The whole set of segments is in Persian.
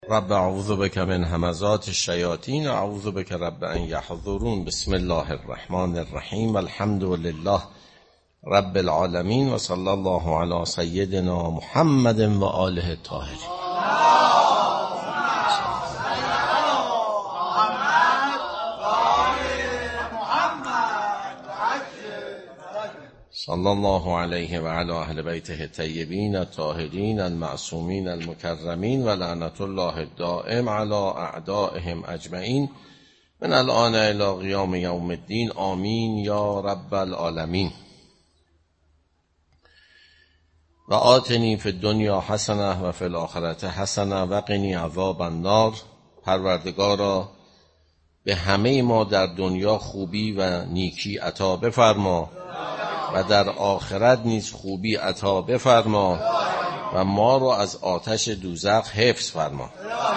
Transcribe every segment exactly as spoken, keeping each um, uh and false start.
رب اعوذ بک من همزات الشیاطین اعوذ بک رب ان یحضرون. بسم الله الرحمن الرحیم. الحمد لله رب العالمین و صلی الله علی سیدنا محمد و آله الطاهرین. صلی الله علیه و علی اهل بیته الطیبین الطاهرین المعصومین المکرمین و لعنت الله الدائم علی اعدائهم اجمعین من الان الی قیام یوم الدین. آمین یا رب العالمین. و آتنی فی الدنیا حسنه و فی الاخرة حسنه و قنی عذاب النار. پروردگارا به همه ما در دنیا خوبی و نیکی عطا بفرما و در آخرت نیز خوبی عطا بفرما و ما رو از آتش دوزخ حفظ فرما.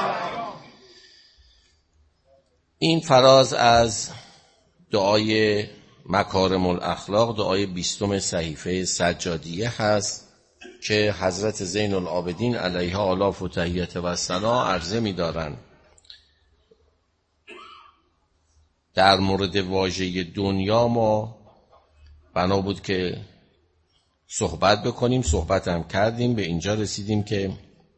این فراز از دعای مکارم الاخلاق، دعای بیستم صحیفه سجادیه هست که حضرت زین العابدین علیها آلاف و تحیت و ثنا عرضه می دارن در مورد واژه دنیا. ما بنا بود که صحبت بکنیم، صحبت هم کردیم، به اینجا رسیدیم که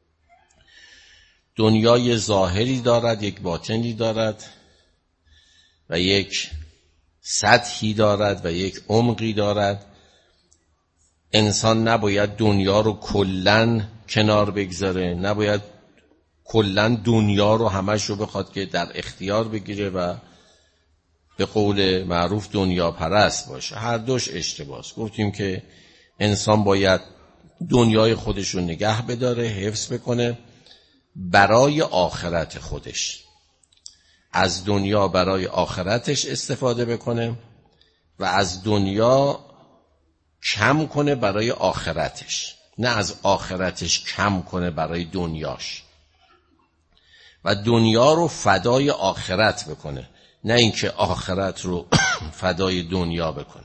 دنیای ظاهری دارد، یک باطنی دارد و یک سطحی دارد و یک عمقی دارد. انسان نباید دنیا رو کلن کنار بگذاره، نباید کلن دنیا رو همش رو بخواد که در اختیار بگیره و به قول معروف دنیا پرست باشه. هر دوش اشتباهه. گفتیم که انسان باید دنیای خودش رو نگه بداره، حفظ بکنه برای آخرت خودش، از دنیا برای آخرتش استفاده بکنه و از دنیا کم کنه برای آخرتش، نه از آخرتش کم کنه برای دنیاش، و دنیا رو فدای آخرت بکنه، نه اینکه آخرت رو فدای دنیا بکنه.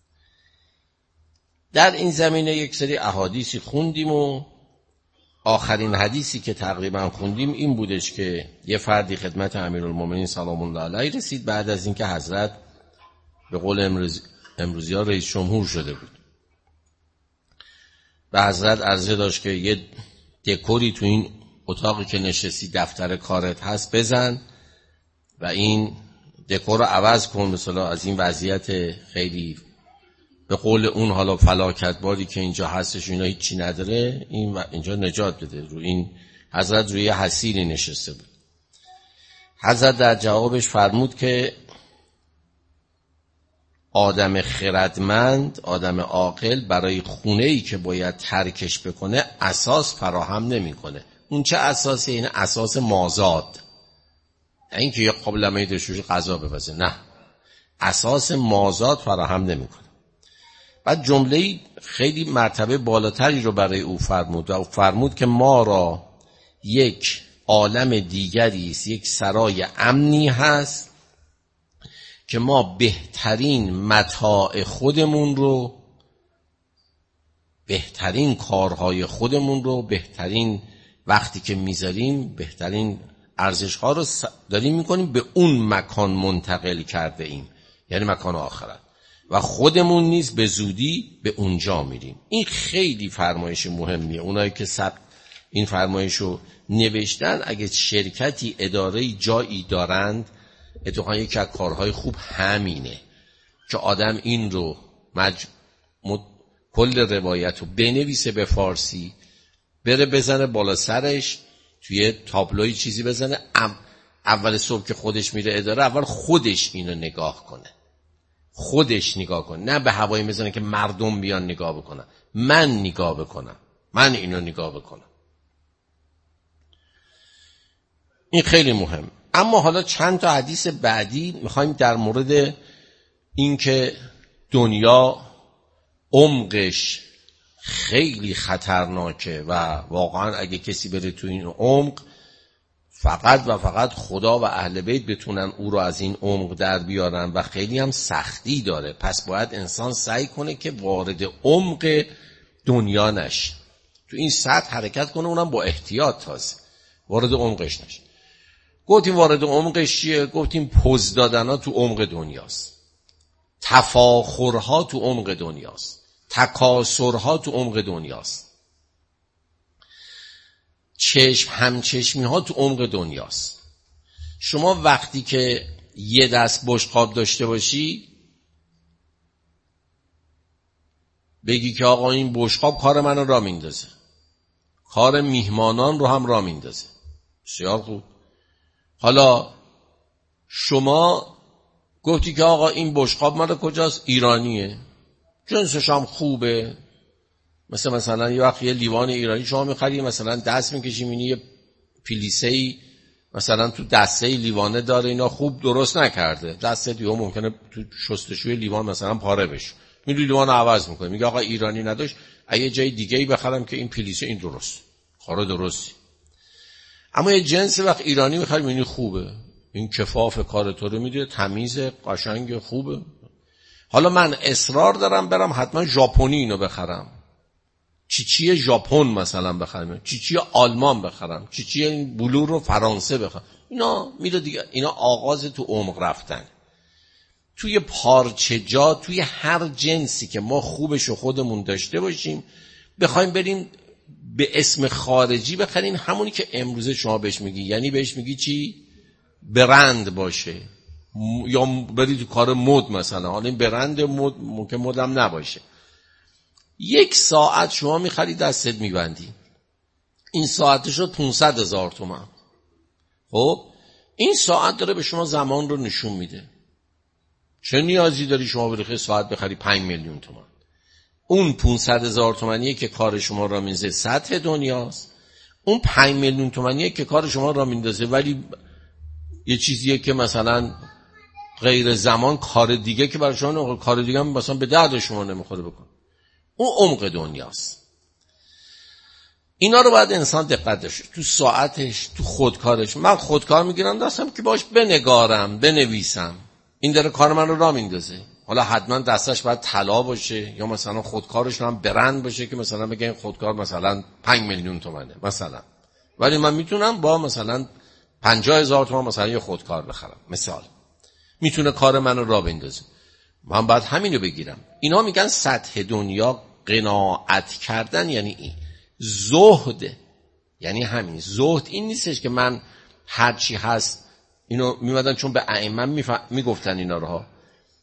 در این زمینه یک سری احادیثی خوندیم و آخرین حدیثی که تقریبا خوندیم این بودش که یه فردی خدمت امیرالمومنین سلام الله علیه رسید بعد از اینکه حضرت به قول امروز امروزی ها رئیس جمهور شده بود. به حضرت عرضه داشت که یه دکوری تو این اتاقی که نشستی دفتر کارت هست بزن و این دکور رو عوض کن، مثلا از این وضعیت خیلی به قول اون حالا فلاکتباری که اینجا هستش اینا هیچی نداره، این اینجا نجات بده. رو این حضرت روی حصیری نشسته بود. حضرت در جوابش فرمود که آدم خردمند، آدم عاقل برای خونه‌ای که باید ترکش بکنه اساس فراهم نمی‌کنه. اون چه اساسی؟ این اساس مازاد، این که یه قابلمه دشوش غذا بپزه، نه، اساس مازاد فراهم نمی‌کنه. بعد جمله خیلی مرتبه بالاتری رو برای او فرمود و او فرمود که ما را یک عالم دیگری است، یک سرای امنی هست که ما بهترین متاع خودمون رو، بهترین کارهای خودمون رو، بهترین وقتی که میذاریم، بهترین ارزش‌ها رو داریم میکنیم به اون مکان منتقل کرده ایم، یعنی مکان آخرت، و خودمون نیز به زودی به اونجا میریم. این خیلی فرمایش مهمیه. اونایی که سب این فرمایشو نوشتن اگه شرکتی، اداره‌ای، جایی دارند، اتفاقا یکی از کارهای خوب همینه که آدم این رو مج... مد... کل روایت رو بنویسه به فارسی، بره بزنه بالا سرش توی تابلوی چیزی بزنه، ام اول صبح که خودش میره اداره اول خودش اینو نگاه کنه، خودش نگاه کنه، نه به هوایی میزنه که مردم بیان نگاه بکنن. من نگاه بکنم، من اینو نگاه بکنم. این خیلی مهم. اما حالا چند تا حدیث بعدی میخوایم در مورد این که دنیا عمقش خیلی خطرناکه و واقعا اگه کسی بره تو این عمق فقط و فقط خدا و اهل بیت بتونن او رو از این عمق در بیارن و خیلی هم سختی داره. پس باید انسان سعی کنه که وارد عمق دنیا نشه، تو این سطح حرکت کنه، اونم با احتیاط. تازه وارد عمقش نشیم. گفتیم وارد عمقش چیه؟ گفتیم پوز دادنها تو عمق دنیاست، تفاخرها تو عمق دنیاست، تکاسرها تو عمق دنیاست، چشم همچشمی ها تو عمق دنیاست. شما وقتی که یه دست بشقاب داشته باشی بگی که آقا این بشقاب کار منو را میندازه، کار میهمانان رو هم را میندازه، بسیار خوب. حالا شما گفتی که آقا این بشقاب مال کجاست؟ ایرانیه، جنسش هم خوبه. مثلا مثلا یه وقت یه لیوان ایرانی شما می‌خری، مثلا دست می‌کشی می‌بینی یه پلیسه‌ای مثلا تو دسته لیوانه داره، اینا خوب درست نکرده، دسته دیگه ممکنه تو شستشوی لیوان مثلا پاره بشه، میری لیوان عوض می‌کنه، میگه آقا ایرانی نداشت، اگه جای دیگه‌ای بخرم که این پلیسه این درست کارو درستی. اما یه جنس وقت ایرانی می‌خری می‌بینی خوبه، این کفاف کار تو رو میده، تمیز، قشنگ، خوبه. حالا من اصرار دارم برم حتما ژاپنی اینو بخرم، چیچی ژاپن مثلا بخرم، چیچی آلمان بخرم، چیچی این بلور رو فرانسه بخرم، اینا میره دیگه. اینا آغاز تو عمق رفتن. توی پارچه جا، توی هر جنسی که ما خوبش رو خودمون داشته باشیم، بخوایم بریم به اسم خارجی بخریم، همونی که امروزه شما بهش میگی، یعنی بهش میگی چی؟ برند باشه، یا بری تو کار مد مثلا. حالا این برند مد ممکن مدم نباشه. یک ساعت شما میخری دستت میبندی، این ساعتش رو پونصد هزار تومان. خب این ساعت داره به شما زمان رو نشون میده. چه نیازی داری شما بری ساعت بخری پنج میلیون تومان؟ اون پونصد هزار تومانیه که کار شما را میندازه سطح دنیاست، اون پنج میلیون تومانیه که کار شما را میندازه ولی یه چیزیه که مثلا غیر زمان کار دیگه که برای شما کار دیگه هم مثلا به درد شما نمیخوره بکن. اون عمق دنیاست. اینا رو باید انسان دقت داشته تو ساعتش، تو خودکارش. من خودکار میگیرم دستم که باش بنگارم، بنویسم، این داره کار من رو را میندازه. حالا حتما دستش باید طلا باشه یا مثلا خودکارش هم برند باشه که مثلا بگه این خودکار مثلا پنج میلیون تومنه مثلا، ولی من میتونم با مثلا پنجاه هزار تومان مثلا یه خودکار بخرم مثال، میتونه کار من رو را بندازه. من باید همینو بگیرم. اینا میگن سطح دنیا قناعت کردن، یعنی این زهد، یعنی همین زهد. این نیستش که من هرچی هست اینو میمدن، چون به ائمه میف... میگفتن اینا رو ها.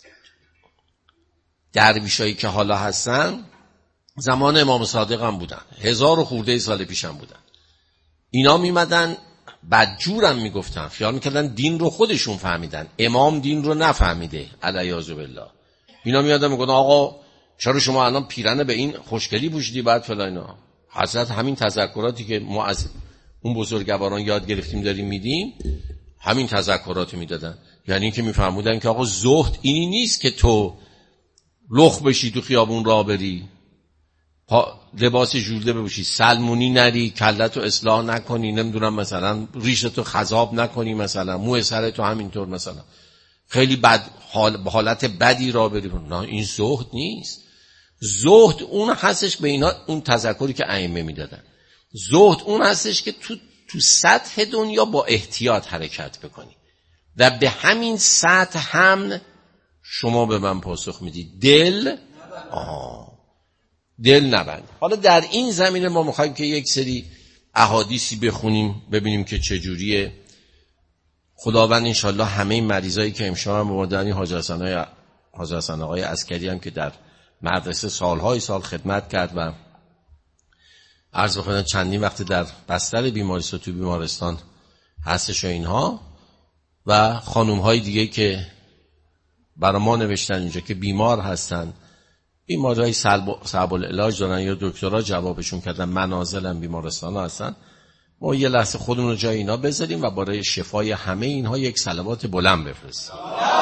درویشایی که حالا هستن زمان امام صادق هم بودن، هزار و خورده سال پیش هم بودن. اینا میمدن بدجورم میگفتن، خیال میکردن دین رو خودشون فهمیدن، امام دین رو نفهمیده علیاذ بالله. اینا میادن میگن آقا چرا شما الان پیرنه به این خوشگلی پوشیدی بعد فلان اینا. حضرت همین تذکراتی که ما از اون بزرگواران یاد گرفتیم داریم میدیم، همین تذکراتی میدادن. یعنی این که میفهمودن که آقا زهد اینی نیست که تو لخ بشی تو خیابون راه بری، لباس جورده بپوشی، سلمونی نری، کلتو اصلاح نکنی، نمیدونم مثلا ریشتو خضاب نکنی، مثلا موی سرتو همینطور مثلا خیلی بد حال حالت بدی را بری. نه، این زهد نیست. زهد اون هستش به اینا اون تذکری که ائمه میدادن. زهد اون هستش که تو تو سطح دنیا با احتیاط حرکت بکنی و به همین سطح هم شما به من پاسخ میدی دل آه دل نبند. حالا در این زمینه ما میخوایم که یک سری احادیثی بخونیم ببینیم که چجوریه. خداوند انشالله همه این مریضایی که امشب هم بودن، حاج حسن حاج حسن آقای عسکری هم که در مدرسه سالهای سال خدمت کرد و عرض بخونم چندین وقت در بستر بیمارستان تو بیمارستان هستش و اینها، و خانوم های دیگه که برای ما نوشتن اینجا که بیمار هستن، بیماری صعب العلاج دارن یا دکترها جوابشون کردن منازل هم بیمارستان ها هستن. ما یه لحظه خودمون رو جای اینا بذاریم و برای شفای همه اینها یک صلوات بلند بفرستیم.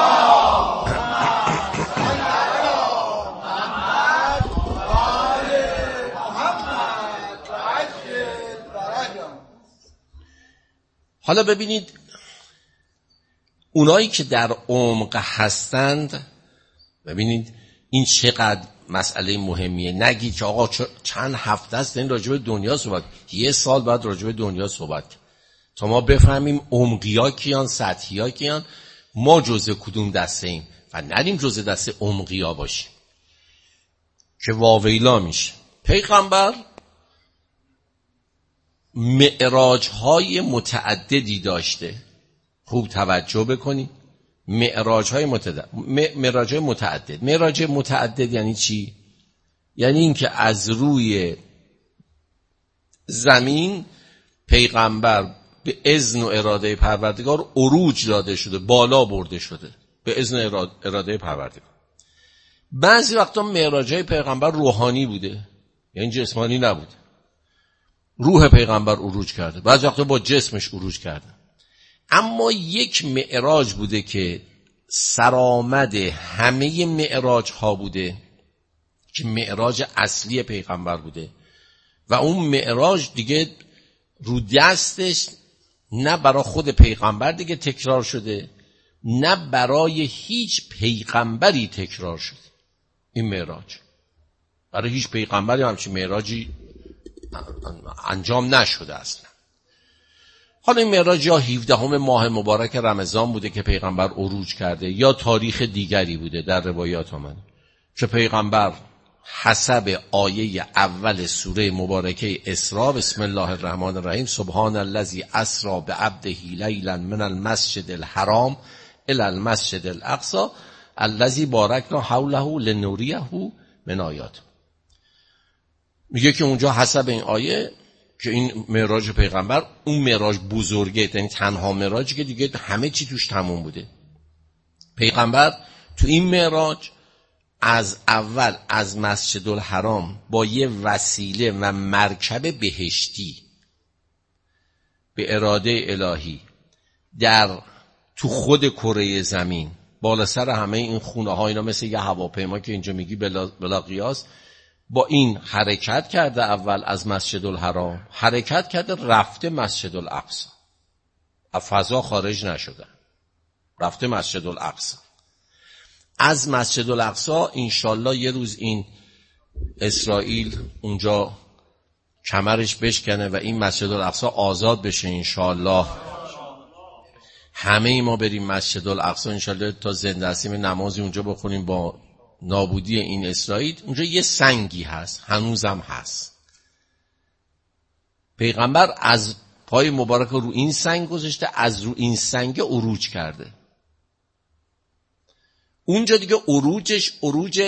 حالا ببینید اونایی که در عمق هستند، ببینید این چقدر مسئله مهمیه. نگید که آقا چند هفته است این راجع به دنیا صحبت، یه سال بعد راجع به دنیا صحبت. تا ما بفهمیم عمقیا کیان، سطحیا کیان، ما جزء کدوم دسته ایم و نریم جزء دسته عمقیا باشیم که واویلا میشه. پیغمبر معراج های متعددی داشته. خوب توجه بکنید، معراج های متعدد. معراج های متعدد معراج متعدد یعنی چی؟ یعنی اینکه از روی زمین پیغمبر به اذن و اراده پروردگار عروج داده شده، بالا برده شده به اذن اراده پروردگار. بعضی وقتا معراج‌های پیغمبر روحانی بوده، یعنی جسمانی نبوده، روح پیغمبر عروج کرده، بعضی وقتا با جسمش عروج کرده. اما یک معراج بوده که سرآمد همه معراج ها بوده که معراج اصلی پیغمبر بوده و اون معراج دیگه رو دستش نه برای خود پیغمبر دیگه تکرار شده، نه برای هیچ پیغمبری تکرار شده. این معراج برای هیچ پیغمبری همچین معراجی انجام نشده اصلا. حالا این معراج یا هفدهم ماه مبارک رمضان بوده که پیغمبر عروج کرده، یا تاریخ دیگری بوده در روایات آمده که پیغمبر حسب آیه اول سوره مبارکه اسراء بسم الله الرحمن الرحیم سبحان الذی اسری بعبده لیلا من المسجد الحرام الی المسجد الاقصی الذی بارکنا حوله لنوریه من آیات، میگه که اونجا حسب این آیه که این معراج پیغمبر اون معراج بزرگه، یعنی تنها معراجی که دیگه همه چی توش تموم بوده. پیغمبر تو این معراج از اول از مسجد الحرام با یه وسیله و مرکب بهشتی به اراده الهی در تو خود کره زمین بالا سر همه این خونه ها، اینا مثل یه هواپیما که اینجا میگی بلا, بلا قیاس، با این حرکت کرده. اول از مسجد الحرام حرکت کرده رفته مسجد الاقصی، از فضا خارج نشده، رفته مسجد الاقصی. از مسجد الاقصی انشالله یه روز این اسرائیل اونجا کمرش بشکنه و این مسجد الاقصی آزاد بشه انشالله، همه ما بریم مسجد الاقصی انشالله تا زنده هستیم نمازی اونجا بخونیم. با نابودی این اسرائیل اونجا یه سنگی هست، هنوزم هست. پیغمبر از پای مبارک رو این سنگ گذاشته، از رو این سنگ عروج کرده. اونجا دیگه عروجش عروج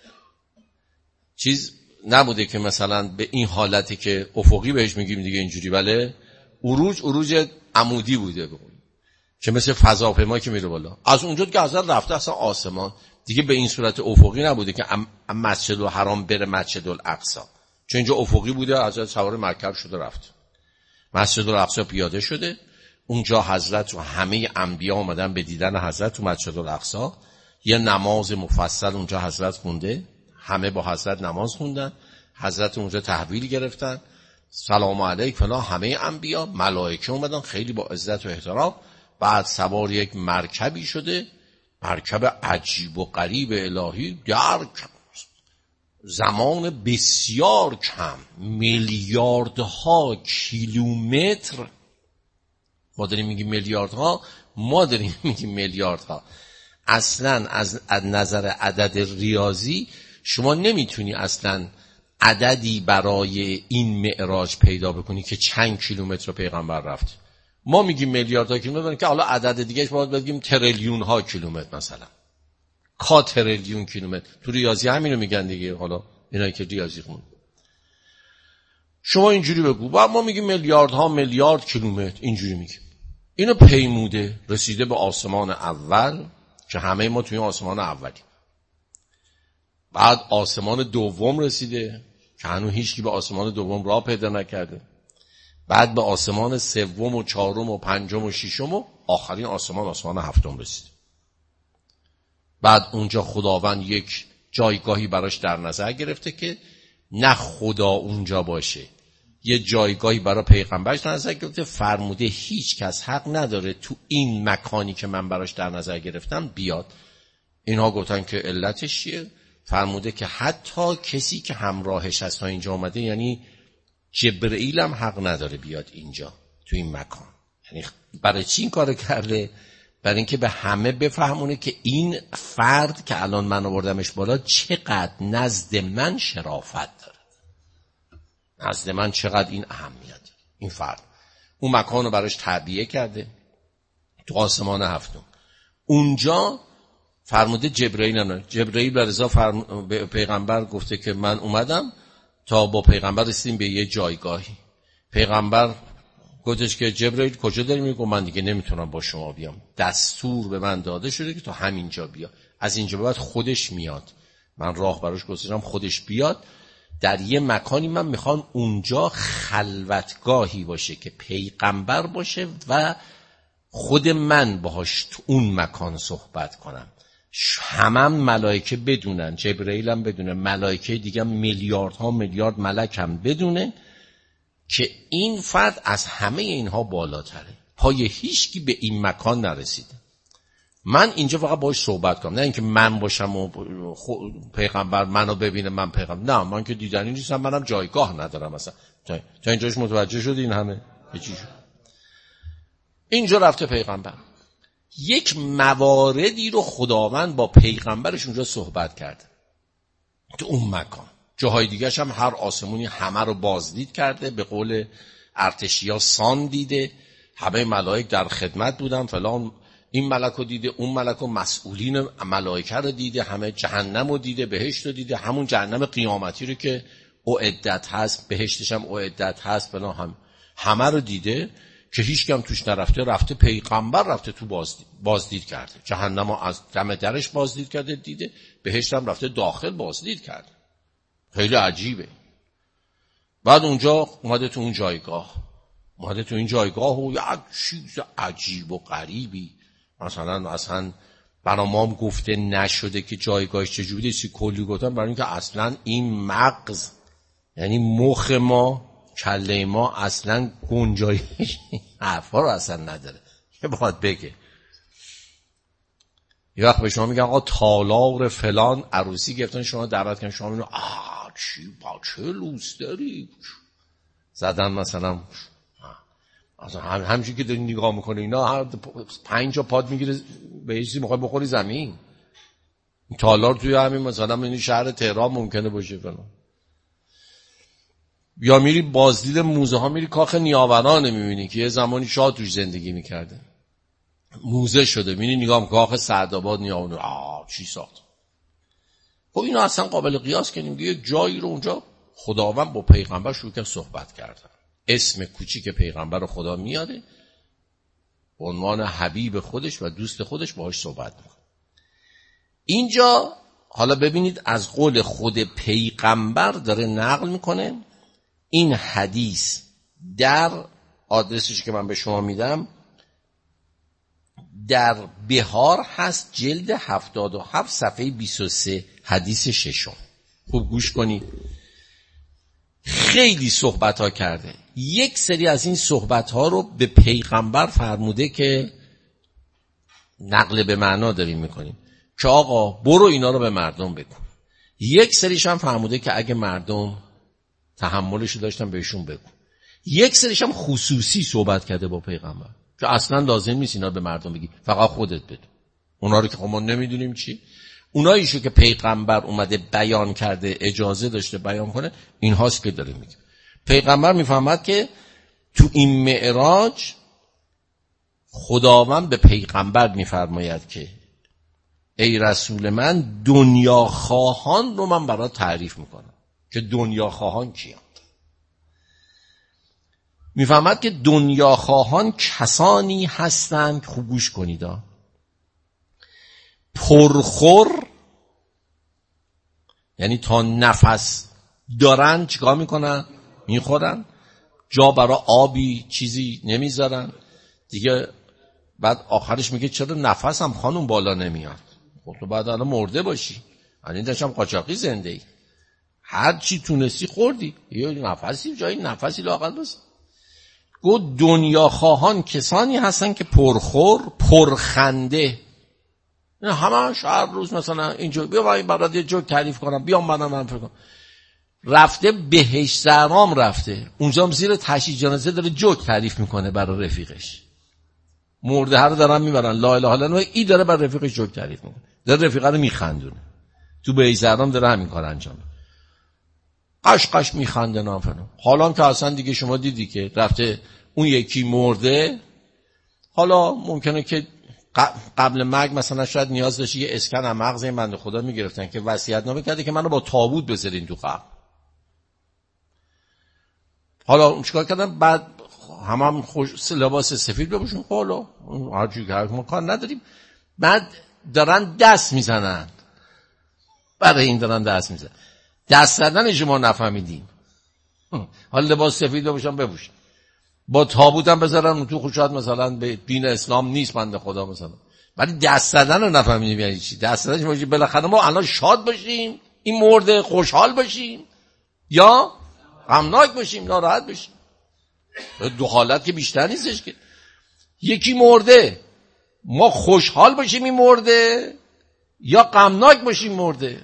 چیز نبوده که مثلا به این حالتی که افقی بهش میگیم دیگه اینجوری، بله عروج عروج عمودی بوده بگویم. که مثل فضاپیما که میره بالا. از اونجا دیگه اصلا رفته اصلا آسمان، دیگه به این صورت افقی نبوده که مسجد الحرام بره مسجد الاقصی، چون اینجا افقی بوده، از سوار مرکب شده رفت مسجد الاقصی، پیاده شده اونجا. حضرت و همه انبیا اومدن به دیدن حضرت تو مسجد الاقصی. یه نماز مفصل اونجا حضرت خونده، همه با حضرت نماز خوندن، حضرت اونجا تحویل گرفتن، سلام علیک فلان، همه انبیا، ملائکه اومدن خیلی با عزت و احترام. بعد سوار یک مرکبی شده، مرکب عجیب و غریب الهی، در زمان بسیار کم، میلیاردها کیلومتر، ما داریم میگیم میلیاردها، ما داریم میگیم میلیاردها. اصلا از نظر عدد ریاضی شما نمیتونی اصلا عددی برای این معراج پیدا بکنی که چند کیلومتر پیغمبر رفت. ما میگیم میلیاردها کیلومتر، که حالا عدد دیگهش باید بگیم تریلیون ها کیلومتر، مثلا کا تریلیون کیلومتر. تو ریاضی همینو میگن دیگه، حالا اینایی که ریاضی خون شما اینجوری بگو، بعد ما میگیم میلیاردها میلیارد کیلومتر، اینجوری میگیم. اینو پیموده رسیده به آسمان اول که همه ما توی آسمان اولی، بعد آسمان دوم رسیده که هنوز هیچکی به آسمان دوم راه پیدا نکرده، بعد به آسمان سوم و چهارم و پنجم و ششم و آخرین آسمان آسمان هفتم رسید. بعد اونجا خداوند یک جایگاهی براش در نظر گرفته که نه خدا اونجا باشه، یه جایگاهی برای پیغمبرش در نظر گرفته، فرموده هیچ کس حق نداره تو این مکانی که من براش در نظر گرفتم بیاد. اینها گفتن که علتش چیه؟ فرموده که حتی کسی که همراهش از تا اینجا اومده، یعنی جبرئیل هم حق نداره بیاد اینجا تو این مکان. یعنی برای چی این کارو کرده؟ برای اینکه به همه بفهمونه که این فرد که الان من آوردمش بالا چقدر نزد من شرافت داره، نزد من چقدر این اهمیت داره این فرد. اون مکان رو براش تعبیه کرده تو آسمان هفتم. اونجا فرموده جبرئیل نه جبرئیل به رضا فرم... به پیغمبر گفته که من اومدم تا با پیغمبر رسیدیم به یه جایگاهی. پیغمبر گفتش که جبرئیل کجا داری؟ میگه من دیگه نمیتونم با شما بیام، دستور به من داده شده که تا همینجا بیا، از اینجا به بعد خودش میاد. من راه براش گذاشتم خودش بیاد. در یه مکانی من میخوام اونجا خلوتگاهی باشه که پیغمبر باشه و خود من باهاش تو اون مکان صحبت کنم. همم ملائکه بدونن، جبرئیل هم بدونه، ملائکه دیگه میلیاردها میلیارد ملک هم بدونه که این فرد از همه اینها بالاتره، پای هیچکی به این مکان نرسیده. من اینجا فقط باهاش صحبت کنم، نه اینکه من باشم و پیغمبر منو ببینه من پیغمبر، نه من که دیدنی نیستم، منم جایگاه ندارم مثلا. تا, تا اینجاش متوجه شد این همه یه چی شد. اینجا رفته پیغمبر یک مواردی رو خداوند با پیغمبرش اونجا صحبت کرده تو اون مکان. جاهای دیگرش هم هر آسمونی همه رو بازدید کرده، به قول ارتشیا سان دیده، همه ملائک در خدمت بودن، فلان این ملک رو دیده، اون ملک و مسئولین ملائکه رو دیده، همه جهنم رو دیده، بهشت رو دیده، همون جهنم قیامتی رو که اعدت هست، بهشتش هم اعدت هست، فلان هم همه رو دیده که هیچ کم توش نرفته. رفته پیغمبر رفته تو بازدید, بازدید کرده، جهنم رو از دم درش بازدید کرده دیده، بهشت هم رفته داخل بازدید کرده. خیلی عجیبه. بعد اونجا اومده تو اون جایگاه، اومده تو این جایگاه و یک چیز عجیب و غریبی مثلا اصلا برای ما هم گفته نشده که جایگاهش چجوریه. سی کلی گفتن برای اینکه اصلا این مغز یعنی مخ ما کله ما اصلا گنجایش حرفا رو اصلا نداره که باید بگه. یه وقت به شما میگن آقا تالار فلان عروسی گرفتن شما دعوت کردن، شما میگن آ چی با چه لوس داری زدن مثلا اصلا هم همچین که داری نگاه میکنه اینا هر پنج جا پاد میگیره به هیچی میخوای بخوری زمین. تالار توی همین مثلا این شهر تهران ممکنه باشه فلان. یا میری بازدید موزه ها، میری کاخ نیاوران میبینی که یه زمانی شاه توش زندگی میکرده، موزه شده، میری نگاه میکنی کاخ سعدآباد نیاوران، آه چی ساخت. خب اینا اصلا قابل قیاس کنیم. یه جایی رو اونجا خداوند با پیغمبر شروع کرد صحبت کردن، اسم کوچیک پیغمبر رو خدا میاره، به عنوان حبیب خودش و دوست خودش باهاش صحبت میکنه. اینجا حالا ببینید از قول خود پیغمبر داره نقل میکنه. این حدیث در آدرسش که من به شما میدم در بهار هست، جلد هفتاد و هفت صفحه بیست و سه، حدیث ششم. خوب گوش کنید. خیلی صحبت ها کرده. یک سری از این صحبت ها رو به پیغمبر فرموده که نقل به معنا داریم میکنیم که آقا برو اینا رو به مردم بگو. یک سریش هم فرموده که اگه مردم تحملشو داشتن بهشون بگو. یک سریش هم خصوصی صحبت کرده با پیغمبر که اصلا لازم نیست اینا به مردم بگی، فقط خودت بدون. اونا رو که خب ما نمیدونیم چی، اوناییشو که پیغمبر اومده بیان کرده، اجازه داشته بیان کنه، این هاست که داره میگه. پیغمبر میفهمد که تو این معراج خداوند به پیغمبر میفرماید که ای رسول من دنیا خواهان رو من برات تعریف میکنم که دنیا خواهان کیان. میفهمد که دنیا خواهان کسانی هستند، خوب گوش کنید، پرخور، یعنی تا نفس دارن چیکار میکنن؟ میخورن، جا برای آبی چیزی نمیذارن دیگه. بعد آخرش میگه چرا نفسم خانم بالا نمیاد؟ خب تو بعد الان مرده باشی، الان داشتم قاچاقی زنده ای، هر چی تونستی خوردی، یه نفسی جای نفسی لااقل بس. گفت دنیا خواهان کسانی هستن که پرخور، پرخنده، همش هر روز مثلا اینجا بیا من برات یه جوک تعریف کنم، بیام منم من فکر کنم. رفته بهشت زرام، رفته اونجا هم زیر تشییع جنازه داره جوک تعریف میکنه برای رفیقش. مرده رو دارن میبرن لا اله الا الله، این داره بر رفیقش جوک تعریف میکنه، داره رفیقه رو میخندونه. تو بیزرام داره همین کار انجام میده، قش قش میخنده نافنه. حالا که اصلا دیگه شما دیدی که رفته اون یکی مرده، حالا ممکنه که قبل مرگ مثلا شاید نیاز داشتی یه اسکن از مغز این بنده خدا میگرفتن که وصیت‌نامه کرده که منو با تابوت بذارین تو قبر. حالا اون چیکار کردن؟ بعد هم هم خوش لباس سفید بپوشون، حالا هر چیزی که ما کار نداریم. بعد دارن دست میزنن، برای این دارن دست میزنن، دست زدنش ما نفهمیدیم. حالا لباس سفید بپوشن بپوشن، با تابوت هم بذارن تو خوشات، مثلا به دین اسلام نیست بنده خدا مثلا، ولی دست زدن رو نفهمیدیم یعنی چی. دست زدنش باشه بالاخره ما الان شاد باشیم این مرده، خوشحال باشیم یا غمناک باشیم، ناراحت باشیم. دو حالت که بیشتر نیستش که. یکی مرده ما خوشحال باشیم این مرده یا غمناک باشیم مرده.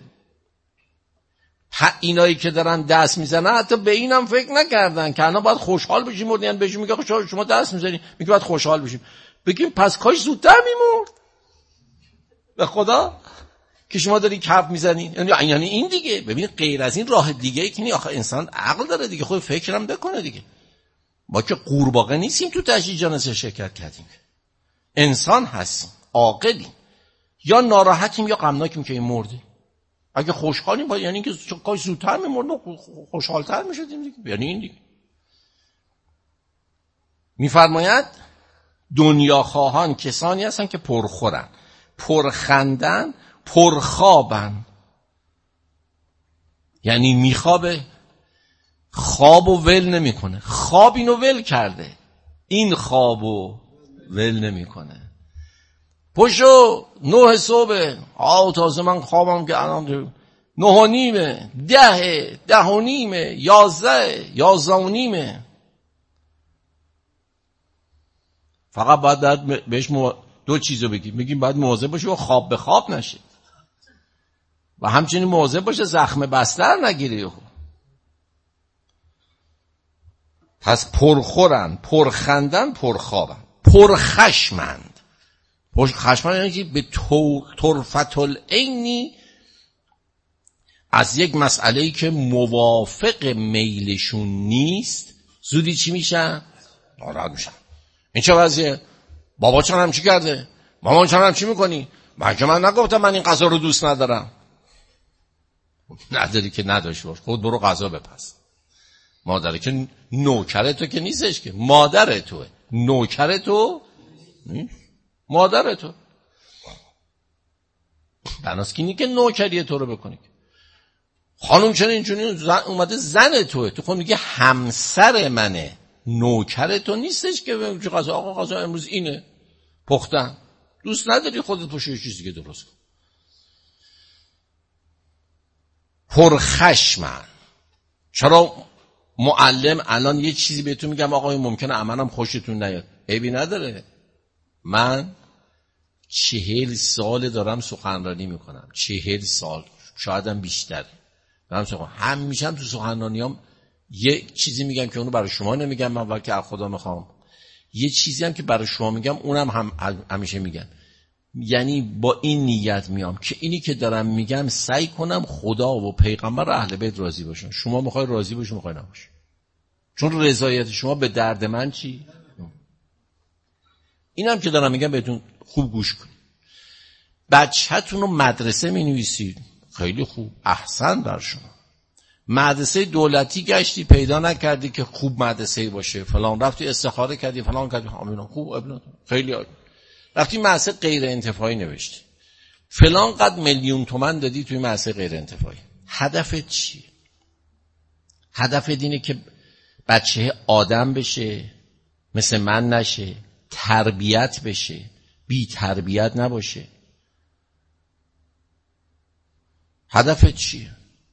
اینایی که دارن دست میزنن حتی به اینم فکر نکردن که الان باید خوشحال بشیم مرده، یعنی بهشون میگه شما دست میزنید میگه باید خوشحال بشیم. بگیم پس کاش زودتر میمرد. به خدا که شما داری کف میزنید، یعنی یعنی این دیگه. ببین غیر از این راه دیگه ای که نیست. آخه انسان عقل داره دیگه، خود فکرم بکنه دیگه. ما که قورباغه نیستیم تو تشییع جنازه شرکت کردیم، انسان هستیم، عاقلیم. یا ناراحتیم یا غمناکیم که این مرده. اگه خوشحالیم با یعنی که کاش زودتر میمرد خوشحالتر میشدیم دیگه، یعنی این دیگه. میفرماید دنیا خواهان کسانی هستن که پرخورن، پرخندن، پرخوابن. یعنی میخوابه، خواب و ول نمیکنه. خواب اینو ول کرده، این خواب و ول نمیکنه. پشو نه صبح، آه تازه من خوابم که الان نه و نیمه، ده، ده و نیمه، یازده، یازده و نیمه. فقط باید بهش مو... دو چیزو بگیم. بگیم باید مواظب باشه و خواب به خواب نشه، و همچنین مواظب باشه زخم بستر نگیره. پس پرخورن، پرخندن، پرخوابن، پرخشمند. خشمند یعنی که به طرفت العینی از یک مسئله‌ای که موافق میلشون نیست زودی چی میشن؟ ناراحت میشن. این چه وضعیه؟ بابا چون هم چی کرده؟ مامان چون هم چی میکنی؟ مگه من نگفتم من این غذا رو دوست ندارم؟ نداری که نداشت باش، خود برو غذا بپز. مادره که نوکر تو که نیستش که، مادر توه. نوکر تو مادر تو. بناس که نی که نوکری تو رو بکنی. خانم چرا اینجوری زن اومده زن توه، تو خود میگه همسر منه، نوکر تو نیستش که بگی غذا آقا غذا امروز اینه پختن، دوست نداری خودت پشت چیزی که درست کن. پرخشمن. چرا معلم الان یه چیزی بهتون میگم آقا ممکنه عملم خوشتون نیاد، عیبی نداره. من چهل سال دارم سخنرانی میکنم، چهل سال شایدم بیشتر دارم سخن. هم میشم تو سخنرانیام یه چیزی میگم که اونو برای شما نمیگم من، ولی که از خدا میخوام. یه چیزی هم که برای شما میگم اونم هم همیشه میگم. یعنی با این نیت میام که اینی که دارم میگم سعی کنم خدا و پیغمبر و اهل بیت راضی باشن. شما میخوای راضی باشی، میخوای نباشی، چون رضایت شما به درد من چی؟ اینم که دارم میگم بهتون خوب گوش کنید. بچه‌تون رو مدرسه مینویسید، خیلی خوب، احسن بر شما. مدرسه دولتی گشتی پیدا نکردی که خوب مدرسه باشه، فلان رفتی استخاره کردی، فلان کردی، همین خوب ابن خیلی عالی. رفتی مدرسه غیر انتفاعی نوشتی، فلان قد میلیون تومان دادی توی مدرسه غیر انتفاعی. هدفت چیه؟ هدفت اینه که بچه آدم بشه، مثل من نشه، تربیت بشه، بی تربیت نباشه. هدفت چیه؟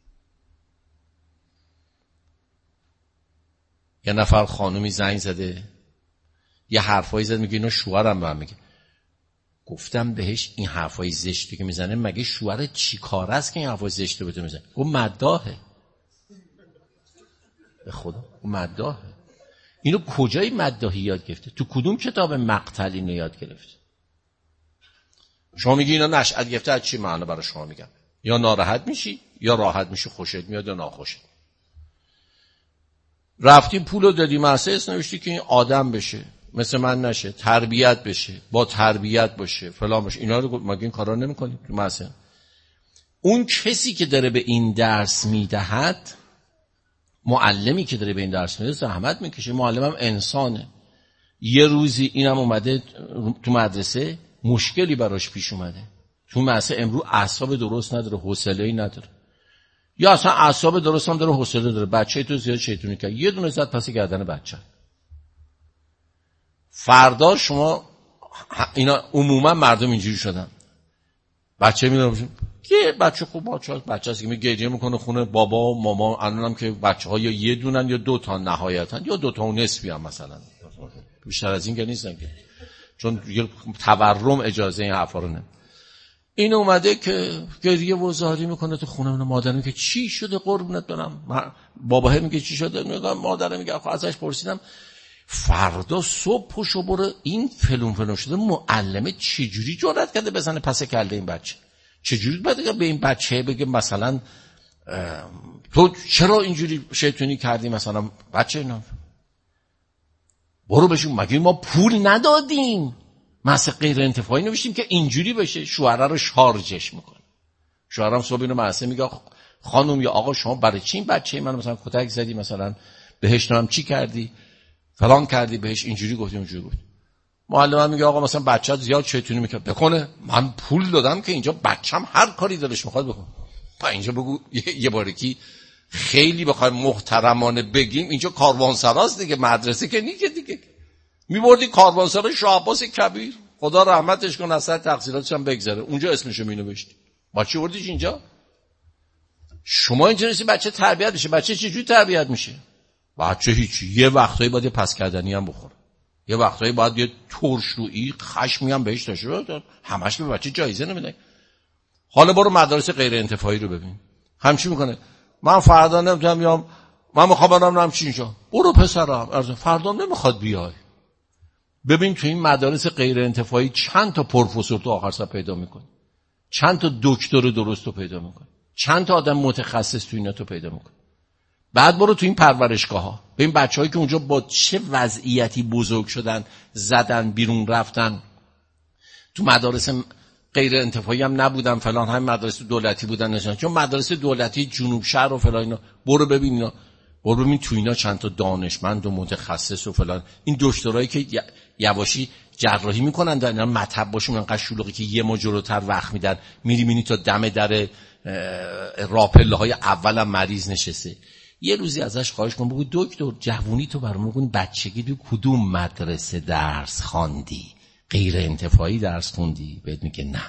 یه نفر خانومی زنگ زده، یه حرفایی زد، میگه اینو شوهرم به من میگه. گفتم بهش این حرفای زشتی که میزنه مگه شوهرت چی کار است که این حرفای زشتی به تو میزنه؟ گفت مداحه. به خدا مداحه. اینو کجای مداحی یاد گرفته؟ تو کدوم کتاب مقتل اینو یاد گرفته؟ شما میگی اینا نشأت گرفته از چی؟ معنا برای شما میگم. یا ناراحت میشی یا راحت میشی، خوشت میاد یا ناخوشت. رفتی پولو دادی مؤسس نوشتی که این آدم بشه، مثل من نشه، تربیت بشه، با تربیت باشه، فلان باشه. اینا رو مگه این کارا نمی‌کنی تو مؤسسه؟ اون کسی که داره به این درس میدهد، معلمی که داره به این درس میده زحمت میکشه. معلمم انسانه. یه روزی اینم اومده تو مدرسه مشکلی براش پیش اومده، تو مدرسه امروز اعصاب درست نداره، حوصله‌ای نداره، یا اصلا اعصاب درست هم داره، حوصله داره، بچه تو زیاد شیطونی کرد، یه دونه زد پس گردن بچه. فردا شما اینا عموما مردم اینجوری شدن، بچه میدونم یه بچه خوب بچه هست، بچه هست که گریه میکنه خونه بابا و ماما، الانم که بچه ها یا یه دونن یا دو تا نهایتاً، یا دو تا و نصفی هم مثلا، بیشتر از این که نیستن که، چون تورم اجازه این حرفا رو نمیده. این اومده که گریه و زاری میکنه تو خونه، اون مادر میگه چی شده قربونت برم، بابا میگه چی شده، میگه مادر میگه خب ازش پرسیدم فردا صبح پشو برو این فلون فلون شده، معلمه چجوری جرأت کرده بزنه پس کله این بچه؟ چجوری باید به این بچه بگه مثلا تو چرا اینجوری شیطونی کردی مثلا بچه؟ اینا برو بشون، مگه ما پول ندادیم؟ مثلا غیر انتفاعی نوشتیم که اینجوری بشه. شوهره رو شارژش میکنه. شوهرم صبح اینو مثلا میگه خانم یا آقا شما برای چی این بچه من مثلا کتک زدی، مثلا بهش نام چی کردی، فلان کردی بهش، اینجوری گفتی اونجوری گفتی. معلم میگه آقا مثلا بچه‌ت زیاد شیطونی میکنه، بکنه، من پول دادم که اینجا بچه‌م هر کاری دلش میخواد بکنه. تا اینجا بگو یه بارکی خیلی بخوایم محترمانه بگیم اینجا کاروانسراست دیگه، مدرسه که نیست دیگه. میبردی کاروانسرای شاه عباس کبیر، خدا رحمتش کنه، اثر تقصیراتش هم بگذره، اونجا اسمشو مینوشتی. بچه بردیش اینجا؟ شما اینجا نیستی بچه تربیت میشه. بچه چجوری تربیت میشه؟ بچه هیچی، یه وقتایی باید پس کردنی هم بخوره، یه وقتایی باید یه ترشرویی خشمی هم بهش داشته باشه، همش به بچه جایزه نمیدن. حالا برو مدارس غیر انتفاعی رو ببین، همچی میکنه من فردا نمیتونم بیام، من میخوام برم نم چی اینجا. برو پسرم، فردا نمیخواد بیای. ببین تو این مدارس غیر انتفاعی چند تا پروفسور تو آخر سر پیدا میکنی، چند تا دکتر درست تو پیدا میکنی، چند تا آدم متخصص تو اینا تو پیدا میکنی. بعد برو تو این پرورشگاه ها ببین بچه‌هایی که اونجا با چه وضعیتی بزرگ شدن، زدن بیرون رفتن. تو مدارس غیر انتفاعی هم نبودن فلان، همین مدارس دولتی بودن نشان، چون مدارس دولتی جنوب شهر و فلان اینا. برو ببین اینا، برو ببین تو اینا چند تا دانشمند و متخصص و فلان. این دکترایی که یواشی جراحی میکنن در اینا مطب باشون انقدر شلوغی که یه ما جلوتر وقت میدن، میری میبینی تا دم در راپله های اولم مریض نشسته. یه روزی ازش خواهش کن بگو دکتر جوونی تو برام بگو بچگی تو کدوم مدرسه درس خواندی؟ غیر انتفاعی درس خوندی؟ بهت میگه نه.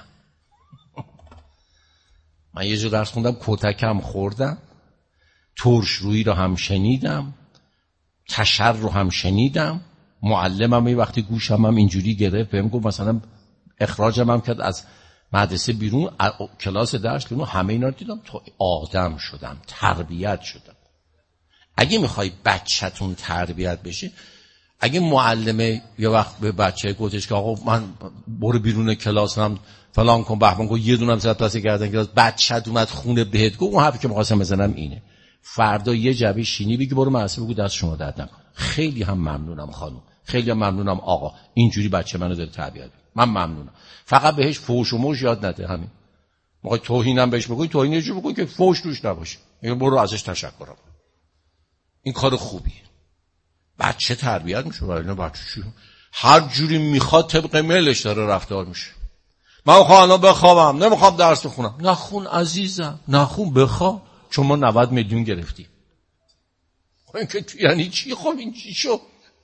من یه جا درس خوندم کتکم خوردم، ترش روی رو هم شنیدم، تشر رو هم شنیدم، معلمم یه وقتی گوشم هم اینجوری گرفت بهم گفت مثلا اخراجم هم کرد از مدرسه بیرون، کلاس درس بیرون، همه اینا رو دیدم تا آدم شدم، تربیت شدم. اگه میخوای بچه‌تون تربیت بشه، اگه معلمه یه وقت به بچه گفتش که آقا من برو بیرون کلاسم فلان کن بهمان کن، یه دونم زد پس گردن کلاس، بچه‌ت اومد خونه بهت گفت، اون حرفی که می‌خواستم بزنم اینه، فردا یه جعبه شینی بگی برو مدرسه بگو دست شما درد نکنه. خیلی هم ممنونم خانم، خیلی هم ممنونم آقا، اینجوری بچه منو داره تربیت می‌کنه، من ممنونم. فقط بهش فحش و موش یاد نده. همین موقع توهینم بهش بگوی، توهین یه جوری بگو که فحش توش نباشه، میگم برو ازش تشکر کن، این کار خوبیه. بچه تربیت میشه. برای اینا بچه چی هر جوری میخواد طبق میلش داره رفتار میشه. من میخوام الان بخوابم، نمیخوام درس بخونم. نخون عزیزم، نخون، بخواب، چون ما نود میلیون گرفتیم. خب این که یعنی چی؟ خب این چی شو؟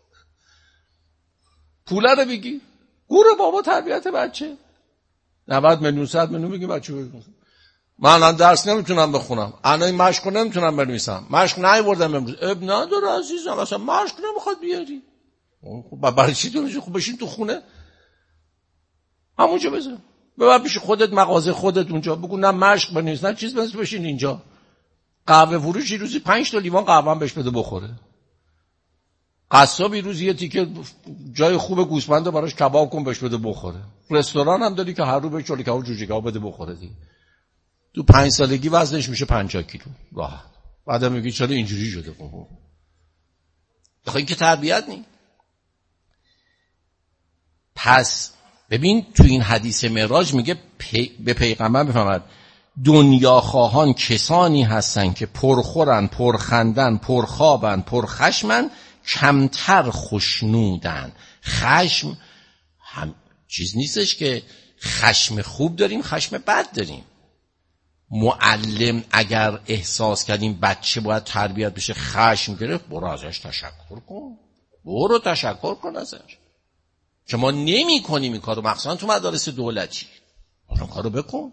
پوله رو بگی گوره بابا تربیت بچه نود میلیون صد میلیون بگی بچه بگی من الان درس نمیتونم بخونم، الان این مشق نمیتونم بنویسم، مشق نیاوردم امروز. اب نداره عزیزم، اصلا مشق نمیخواد بیاری. خب برای چی تو میشه؟ خب بشین تو خونه همونجا بذار، ببر پیش خودت مغازه خودت اونجا، بگو نه مشق بنویس نه چیز بنویس، بشین اینجا. قهوه فروشی روزی پنج تا لیوان قهوه هم بهش بده بخوره. قصابی روز یه تیکه جای خوب گوسفند براش کباب کن بهش بده بخوره. رستوران هم داری که هر رو به چاله کباب جوجه کباب بده بخوره دیگه. تو پنج سالگی وزنش میشه پنجاه کیلو راحت. بعدم میگی چرا اینجوری شده؟ خب بخوای که تربیت نی. پس ببین تو این حدیث معراج میگه پی... به پیغمبر بفرماد دنیا خواهان کسانی هستن که پرخورن، پرخندن، پرخوابن، پرخشمن، کمتر خوشنودن. خشم هم چیز نیستش که خشم خوب داریم، خشم بد داریم. معلم اگر احساس کردیم بچه باید تربیت بشه خشم گرفت، برو ازش تشکر کن، برو تشکر کن ازش. که ما نمی کنیم این کارو، مخصوصا تو مدارس دولتی. اون کارو بکن.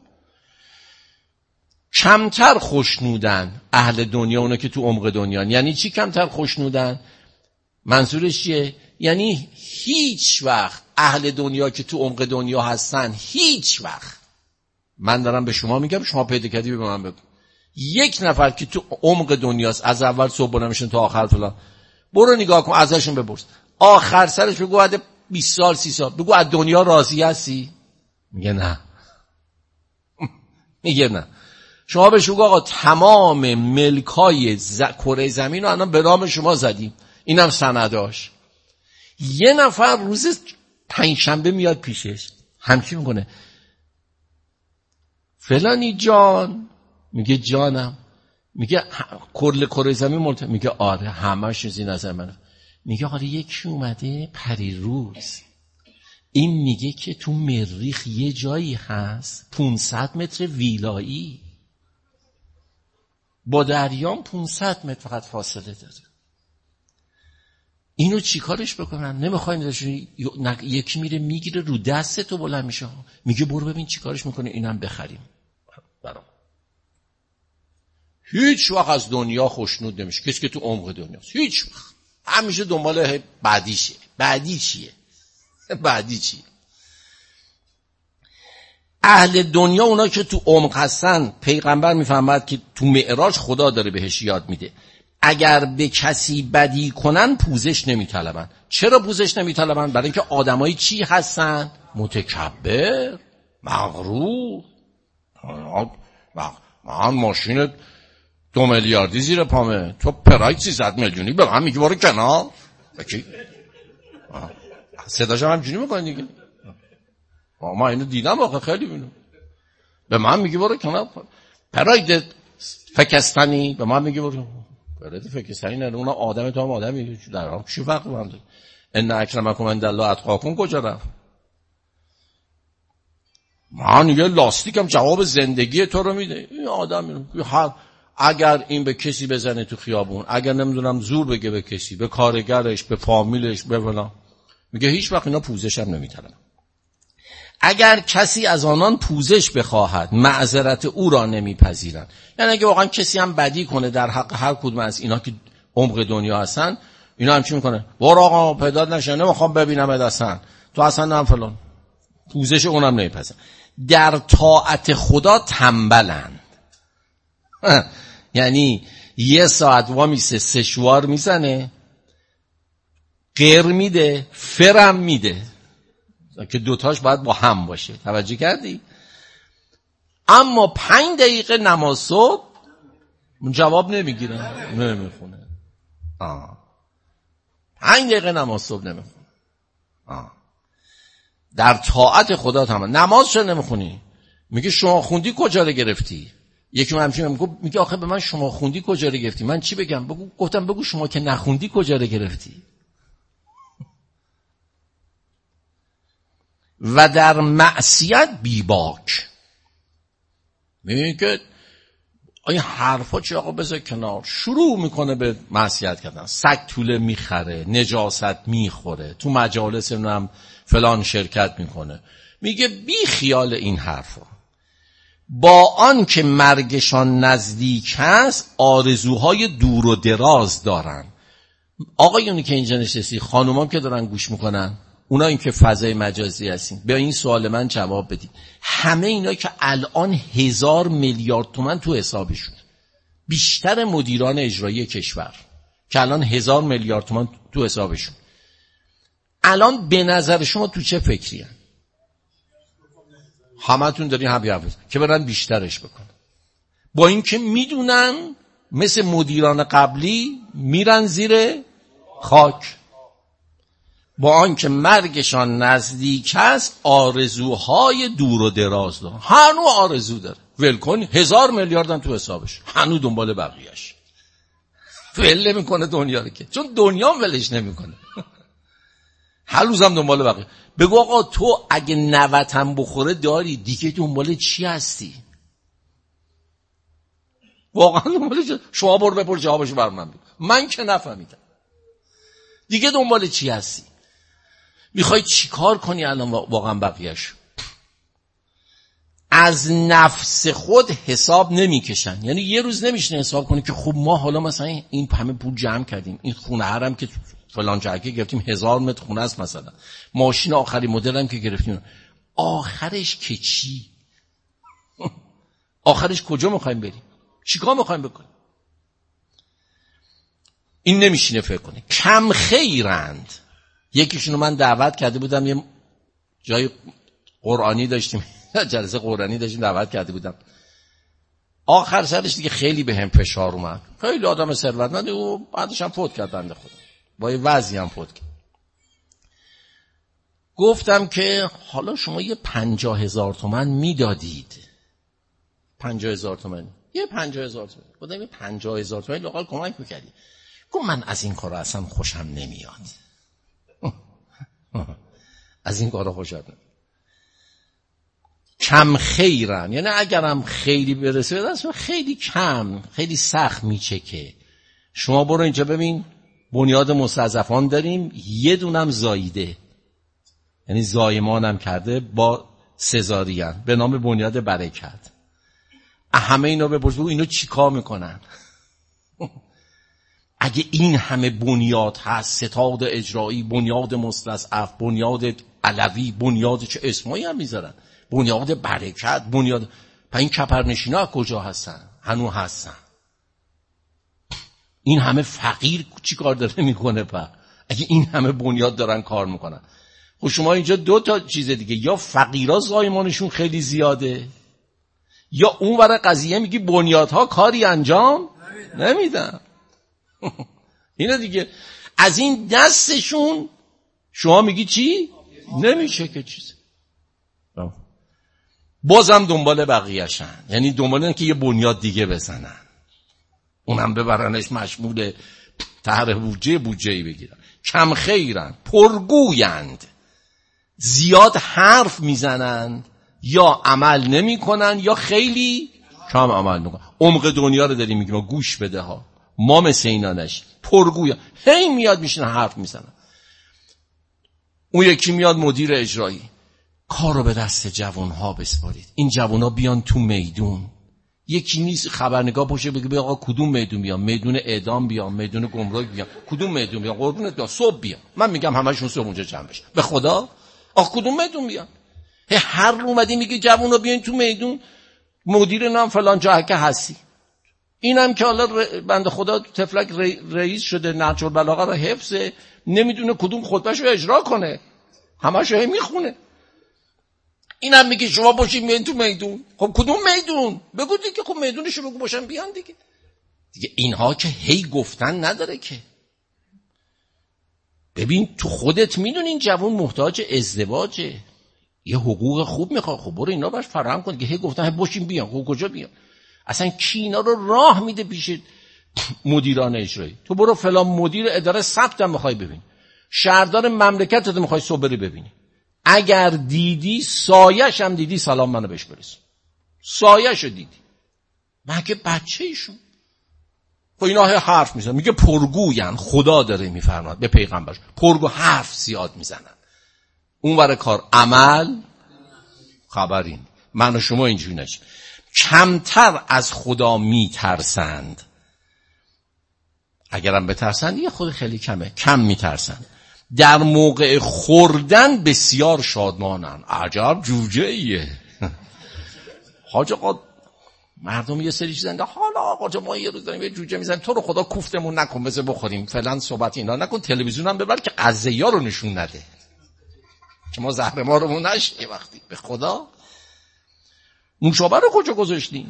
کمتر خوشنودن اهل دنیا، اونا که تو عمق دنیا. یعنی چی کمتر خوشنودن؟ منظورش چیه؟ یعنی هیچ وقت اهل دنیا که تو عمق دنیا هستن، هیچ وقت، من دارم به شما میگم، شما پیدا کردی به من بگو، یک نفر که تو عمق دنیاست، از اول صبح بلند میشن تا آخر فلان، برو نگاه کن ازشون بپرس، آخر سرش بگو بعد بیست سال سی سال بگو از دنیا راضی هستی؟ میگه نه. میگه نه. شما بهش بگو آقا تمام ملکای ز... کره زمین رو الان به نام شما زدیم، اینم سنداش. یه نفر روز پنجشنبه میاد پیشش همچی میکنه، فلانی جان، میگه جانم، میگه کل کره زمین ملت، میگه آره همش از این نظر منه. میگه آره یکی اومده پریروز، این میگه که تو مریخ یه جایی هست پانصد متر ویلایی، با دریام پانصد متر فقط فاصله داره. اینو چی کارش بکنن؟ نمیخوایم یکی میره میگیره رو دست تو بلند میشه، میگه برو ببین چی کارش میکنه، اینم بخریم برام. هیچ وقت از دنیا خوشنود نمیشه کسی که تو عمق دنیاست، هیچ وقت. همیشه دنبال بعدیشه. بعدی چیه؟ بعدی چیه؟ اهل دنیا اونا که تو عمق هستن، پیغمبر میفهمد که تو معراج خدا داره بهش یاد میده اگر به کسی بدی کنن پوزش نمیطلبن. چرا پوزش نمیطلبن؟ برای اینکه آدمایی چی هستن؟ متکبر، مغرور. من ماشین دو میلیاردی زیر پامه، تو پراید سیصد میلیونی به من میگی برو کنار. بکی صداشم همجوری میکنه دیگه. ما اینو دیدم واقعا، خیلی بینم. به من میگی برو کنار. پراید فکستانی به من میگی برو. پراید فکستانی نه، اون آدم تو هم آدمی، در هم چی فرق با هم داره؟ ان اکرمکم عند الله اتقاکم کجا رفت؟ من یه لاستیکم جواب زندگی تو رو میده. این آدم هر اگر این به کسی بزنه تو خیابون، اگر نمیدونم زور بگه به کسی، به کارگرش، به فامیلش، به فلان، میگه هیچ وقت اینا پوزش هم نمیطلبن. اگر کسی از آنان پوزش بخواهد معذرت او را نمیپذیرند. یعنی اگه واقعا کسی هم بدی کنه در حق هر کدوم از اینا که عمق دنیا هستن، اینا هم چی میکنه؟ برو آقا پیدات نشه، نمیخوام ببینم اصلا، تو اصلا نه فلان، پوزش اونم نمیپذیرن. در طاعت خدا تنبلند. یعنی یه ساعت وامیسه سشوار میزنه، غیر میده، فرم میده که دوتاش باید با هم باشه. توجه کردی؟ اما پنج دقیقه نماز صبح جواب نمیگیره، نمیخونه. آه. پنج دقیقه نماز صبح نمیخونه. آه. در طاعت خدا تمام. نماز چرا نمیخونی؟ میگه شما خوندی کجا رو گرفتی؟ یکی من همچنین میگه میگه آخه به من شما خوندی کجا رو گرفتی؟ من چی بگم؟ بگو گفتم بگو شما که نخوندی کجا رو گرفتی؟ و در معصیت بیباک. میگه که این حرفا چی آقا بذار کنار، شروع میکنه به معصیت کردن. سگ توله میخره، نجاست میخوره، تو مجالس هم فلان شرکت میکنه. میگه بی خیال این حرفا. با آن که مرگشان نزدیک هست آرزوهای دور و دراز دارن. آقایونی که اینجا نشستی، خانومام که دارن گوش میکنن، اونا این که فضای مجازی هستین، به این سوال من جواب بدید. همه اینا که الان هزار میلیارد تومان تو حسابشون، بیشتر مدیران اجرایی کشور، که الان هزار میلیارد تومان تو حسابشون. الان به نظر شما تو چه فکری هن؟ همتون دارین حبی حفظ که برن بیشترش بکنن، با اینکه میدونن مثل مدیران قبلی میرن زیر خاک، با آنکه مرگشان نزدیک است آرزوهای دور و دراز دارن. هنو آرزو داره، ول کن، هزار میلیارد هم تو حسابش، هنو دنبال بقیهش، ول نمیکنه دنیا رو که، چون دنیا هم ولش نمیکنه، هر روزم دنبال بقیه. بگو آقا تو اگه نوتم بخوره داری دیگه دنبال چی هستی؟ واقعا دنبال چی؟ شما برو بپرس جوابشو بر من بگو، من که نفهمیدم. دیگه دنبال چی هستی؟ میخوای چی کار کنی الان واقعا بقیهش؟ از نفس خود حساب نمیکشن. یعنی یه روز نمیشنه حساب کنی که خب ما حالا مثلا این همه پول جمع کردیم، این خونه هرم که فلان جایی گرفتیم هزار متر خونه است، مثلا ماشین آخری مدل هم که گرفتیم، آخرش که چی؟ آخرش کجا میخوایم بریم؟ چیکار میخوایم بکنیم؟ این نمیشینه فکر کنه. کم خیرند. یکیشونو من دعوت کرده بودم، یه جای قرآنی داشتیم، جلسه قرآنی داشتیم، دعوت کرده بودم. آخر سرش دیگه خیلی به هم فشار اومد، خیلی آدم ثروتمند و بعدش هم فوت کرد بنده خدا، با یه وضعی هم فوت کرد. گفتم که حالا شما یه پنجاه هزار تومن میدادید، پنجاه هزار تومن، یه پنجاه هزار تومن، گفتم یه پنجاه هزار تومن لقال کمک میکردی. گفت من از این کارا اصلا خوشم نمیاد، از این کارا خوشم نمیاد. کم خیرن، یعنی اگرم خیلی برسه دست خیلی کم، خیلی سخت میچکه. شما برو اینجا ببین، بنیاد مستضعفان داریم، یه دونم زاییده، یعنی زایمانم کرده با سزارین به نام بنیاد برکت. همه اینا بپرس بگو اینو چی کار میکنن؟ اگه این همه بنیاد هست، ستاد اجرایی، بنیاد مستضعف، بنیاد علوی، بنیاد چه اسمایی هم میذارن، بنیاد برکت، بنیاد، پس این کپرنشینا ها کجا هستن؟ هنو هستن. این همه فقیر چی کار داره میکنه؟ پس اگه این همه بنیاد دارن کار میکنن، خب شما اینجا دو تا چیز دیگه، یا فقیرا زایمانشون خیلی زیاده، یا اون ور قضیه میگی بنیادها کاری انجام نمیدن. اینا دیگه از این دستشون شما میگی چی؟ نمیشه که چیز. بازم دنبال بقیه‌شن، یعنی دنبال اینه که یه بنیاد دیگه بزنن، اونم ببرنش مشمول طرح بودجه بودجه‌ای بگیرن. کم خیرن، پرگویند، زیاد حرف میزنند، یا عمل نمی کنن یا خیلی کم عمل میکنن. عمق دنیا رو داریم میگیم، گوش بده ها، ما مثل اینا نشیم. پرگویا، هی میاد میشینه حرف میزنن. اون یکی میاد مدیر اجرایی، کار رو به دست جوانها بسپارید، این جوانها بیان تو میدون. یکی نیست خبرنگار باشه بگه به آقا کدوم میدون بیان؟ میدون اعدام بیان، میدون گمرک بیان، کدوم میدون بیان؟ قربونت بیان صبح بیان. من میگم همشون صبح اونجا جمع بشن. به خدا آقا کدوم میدون بیان؟ هر اومدی میگه جوونا بیاین تو میدون، مدیر نام فلان جا که هستی. اینم که حالا بنده خدا تفلک رئیس شده، نهج البلاغه رو حفظه، نمیدونه کدوم خطبهشو اجرا کنه، همشو هی میخونه. اینم میگه شما باشین بیاین تو میدون. خب کدوم میدون؟ بگو دیگه، خب میدونشو بگو باشن بیان دیگه. دیگه اینها که هی گفتن نداره که. ببین تو خودت میدونی این جوان محتاج ازدواجه، یه حقوق خوب میخواد، خب برو اینا باش فراهم کن دیگه. هی گفتن باشین بیان، خب کجا بیان؟ اصلا کی اینا رو راه میده پیش مدیران اجرایی؟ تو برو فلان مدیر اداره ثبت هم میخوای ببین، شهردار مملکت رو میخوای صبح بری ببینی، اگر دیدی سایش هم دیدی سلام منو بهش برس، سایش رو دیدی، مگه بچه ایشون؟ خب اینا حرف میزنن، میگه پرگوین، خدا داره میفرماد به پیغمبرش، پرگو حرف زیاد میزنن، اون ور کار عمل خبرین. من و شما اینجوری نشیم. کمتر از خدا میترسند، اگرم بترسند یه خود خیلی کمه، کم میترسند. در موقع خوردن بسیار شادمانند. عجب جوجه ایه. حاج آقا مردم یه سری چیزن که حالا آقا ما یه روز داریم یه جوجه میزنیم، تو رو خدا کوفتمون نکن بذار بخوریم فلان صحبت اینا نکن، تلویزیون هم ببر که قضیه‌ها رو نشون نده که ما زهر ما رو نشه. وقتی به خدا نوشابه رو کجا گذاشتیم؟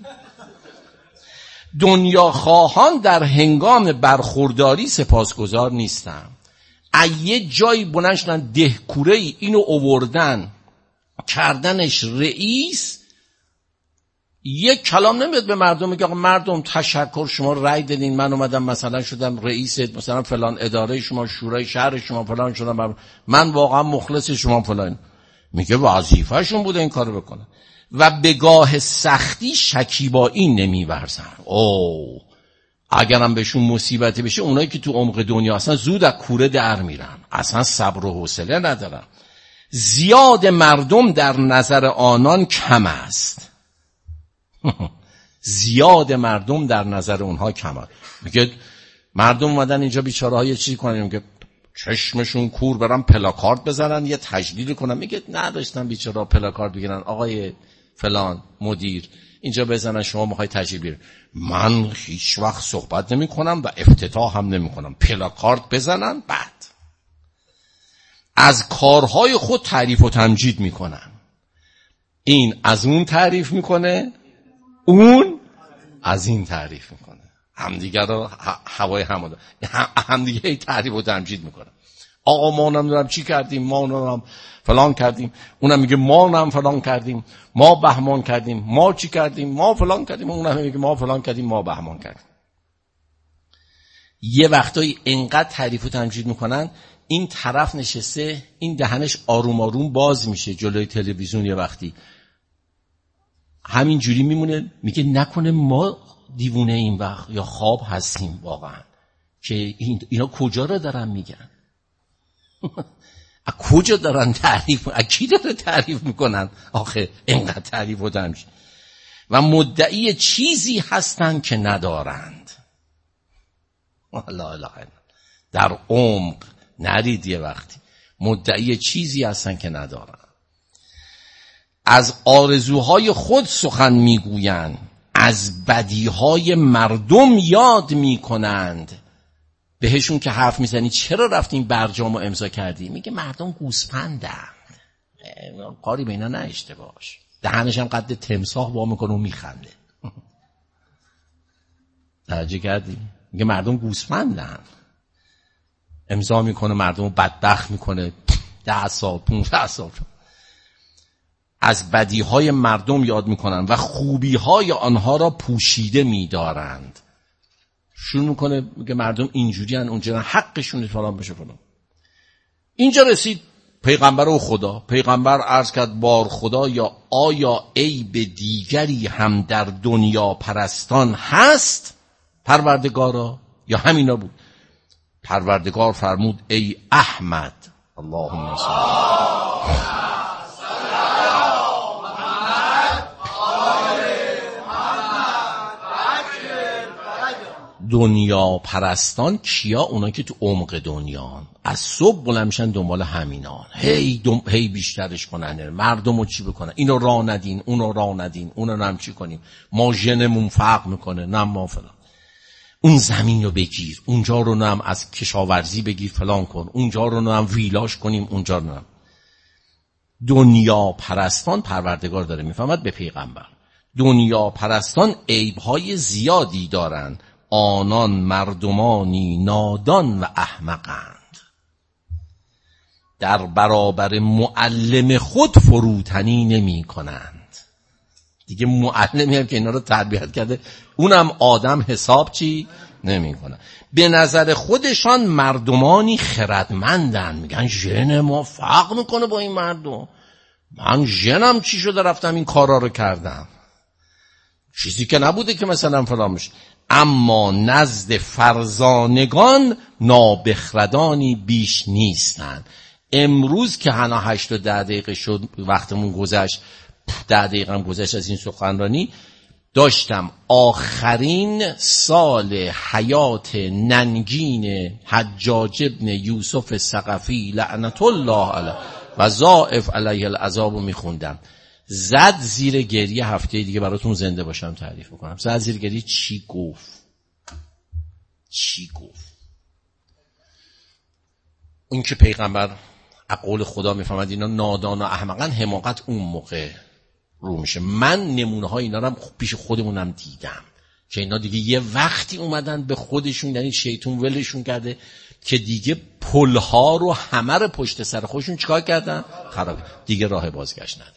دنیا خواهان در هنگام برخورداری سپاسگزار نیستن. یه جایی بلند شدن دهکوره ای اینو آوردن کردنش رئیس، یک کلام نمیاد به مردم میگه آقا مردم تشکر شما رأی دادین من اومدم مثلا شدم رئیس مثلا فلان اداره شما، شورای شهر شما فلان شدم، من واقعا مخلص شما فلان. میگه وظیفه‌شون بوده این کارو بکنن. و به گاه سختی شکیبایی نمیورزن. اوه اگرم بهشون مصیبتی بشه اونایی که تو عمق دنیا اصلا زود از کوره در میرن، اصلا صبر و حوصله ندارن. زیاد مردم در نظر آنان کم است. زیاد مردم در نظر اونها کم است. میگه مردم اومدن اینجا بیچاره ها یه چیزی کنن، میگه چشمشون کور برن پلاکارد بزنن یه تجلیل کنن. میگه نداشتن بیچاره پلاکارد بگیرن آقای فلان مدیر اینجا بزنن شما میخوای تجلیل بیارن. من هیچ وقت صحبت نمی کنم و افتتاح هم نمی کنم، پلاکارد بزنن. بعد از کارهای خود تعریف و تمجید میکنن. این از اون تعریف میکنه، اون از این تعریف میکنه، همدیگه رو هوای هم همدیگه تعریف و تمجید میکنه. آقا ما نمیدونم چی کردیم، ما نمیدونم فلان کردیم، اونم میگه ما نم فلان کردیم، ما بهمان کردیم، ما چی کردیم، ما فلان کردیم، اونم میگه ما فلان کردیم، ما بهمان کردیم. یه وقتایی انقدر تعریف و تمجید میکنن این طرف نشسته این دهنش آروم آروم باز میشه جلوی تلویزیون، یه وقتی همین جوری میمونه، میگه نکنه ما دیوونه این وقت یا خواب هستیم واقعا که این اینا کجا رو دارن میگن. از کجا دارن تعریف، از کی داره تعریف میکنن آخه اینقدر تعریف و تمجید. و مدعی چیزی هستن که ندارند. لا اله الا در عمق نرید یه وقتی مدعی چیزی هستن که ندارند. از آرزوهای خود سخن میگویند، از بدیهای مردم یاد میکنند. بهشون که حرف میزنی چرا رفتین برجامو امضا کردی، میگه مردم گوسفندن، کاری به اینا نشته باش. دهنش هم قد تمساح وا میکنه و میخنده. توجه کردی؟ میگه مردم گوسفندن، امضا میکنه مردم بدبخت میکنه. ده سال پونزده سال از بدیهای مردم یاد میکنن و خوبیهای آنها را پوشیده میدارند. شروع میکنه میگه مردم اینجوری هن اونجوری هن، حقشونه فلان بشه فلان. اینجا رسید پیغمبر و خدا. پیغمبر عرض کرد بار خدا یا آیا عیب دیگری هم در دنیا پرستان هست پروردگارا یا همینا بود؟ پروردگار فرمود ای احمد اللهم صل دنیا پرستان کیا؟ اونا که تو عمق دنیان از صبح بلند میشن دنبال همینان، هی دم... هی بیشترش کنن، مردمو چی بکنن، اینو راه ندین، اونو راه ندین، اونو نم چی کنیم، ما ژنمون فرق میکنه، نه ما فلان، اون زمینو بگیر، اونجا رو نم از کشاورزی بگیر فلان کن، اونجا رو نم ویلاش کنیم، اونجا رو نم. دنیا پرستان پروردگار داره میفهمد به پیغمبر دنیا پرستان عیبهای زیادی دارن، آنان مردمانی نادان و احمقند، در برابر معلم خود فروتنی نمی کنند. دیگه معلمی هم که اینا رو تربیت کرده اونم آدم حساب چی نمی کنه. به نظر خودشان مردمانی خردمندن، میگن ژن ما فرق میکنه با این مردم، من ژنم چی شده رفتم این کارا رو کردم، چیزی که نبوده که مثلا فلان میشه. اما نزد فرزانگان نابخردانی بیش نیستند. امروز که هنا هشت و ده دقیقه شد وقتمون گذشت، ده دقیقه هم گذشت از این سخنرانی، داشتم آخرین سال حیات ننگین حجاج ابن یوسف ثقفی لعنت الله علیه و ضاعف علیه العذاب میخوندم. زد زیر گریه. هفته دیگه براتون زنده باشم تعریف میکنم. زد زیر گریه چی گفت چی گفت اون که پیغمبر قول خدا میفهمد اینا نادان و احمقن، حماقت اون موقع رو میشه. من نمونه های اینا رو هم پیش خودمونم دیدم که اینا دیگه یه وقتی اومدن به خودشون، یعنی شیطون ولشون کرده که دیگه پلها رو همه رو پشت سر خودشون چیکار کردن؟ خراب. دیگه راه بازگشت نداره.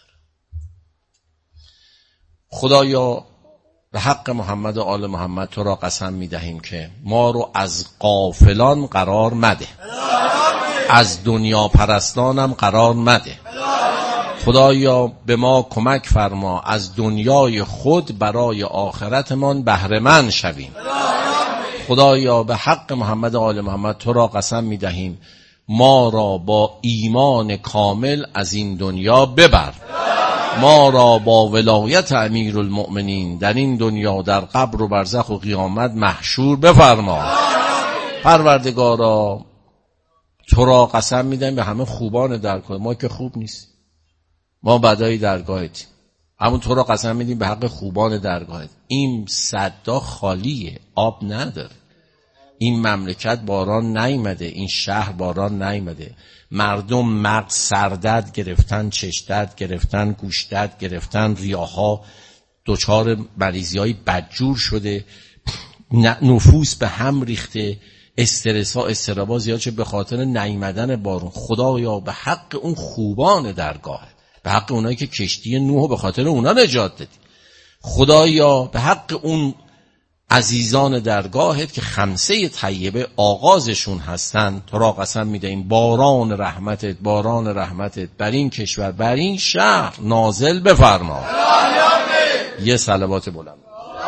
خدایا به حق محمد و آل محمد تو را قسم میدهیم که ما رو از غافلان قرار مده، از دنیا پرستانم قرار مده. خدایا به ما کمک فرما از دنیای خود برای آخرتمان بهره مند شویم. خدایا به حق محمد و آل محمد تو را قسم میدهیم ما را با ایمان کامل از این دنیا ببر، ما را با ولایت امیرالمؤمنین در این دنیا در قبر و برزخ و قیامت محشور بفرما. پروردگارا تو را قسم میدم به همه خوبان درگاه، ما که خوب نیست، ما بدای درگاهتیم، همون تو را قسم میدیم به حق خوبان درگاهت. این صدا خالیه، آب نداره، این مملکت باران نیامده، این شهر باران نیامده، مردم مغز سردرد گرفتن، چش درد گرفتن، گوش درد گرفتن، ریاها دچار مریضی های بدجور شده، نفوس به هم ریخته، استرس ها استرابا زیاد شده به خاطر نیامدن بارون. خدایا به حق اون خوبان درگاه، به حق اونایی که کشتی نوح به خاطر اونا نجات دادی، خدایا به حق اون عزیزان درگاهت که خمسه طیبه آغازشون هستن، تو را قسم میدهیم باران رحمتت باران رحمتت بر این کشور بر این شهر نازل بفرما. یه صلوات بلند.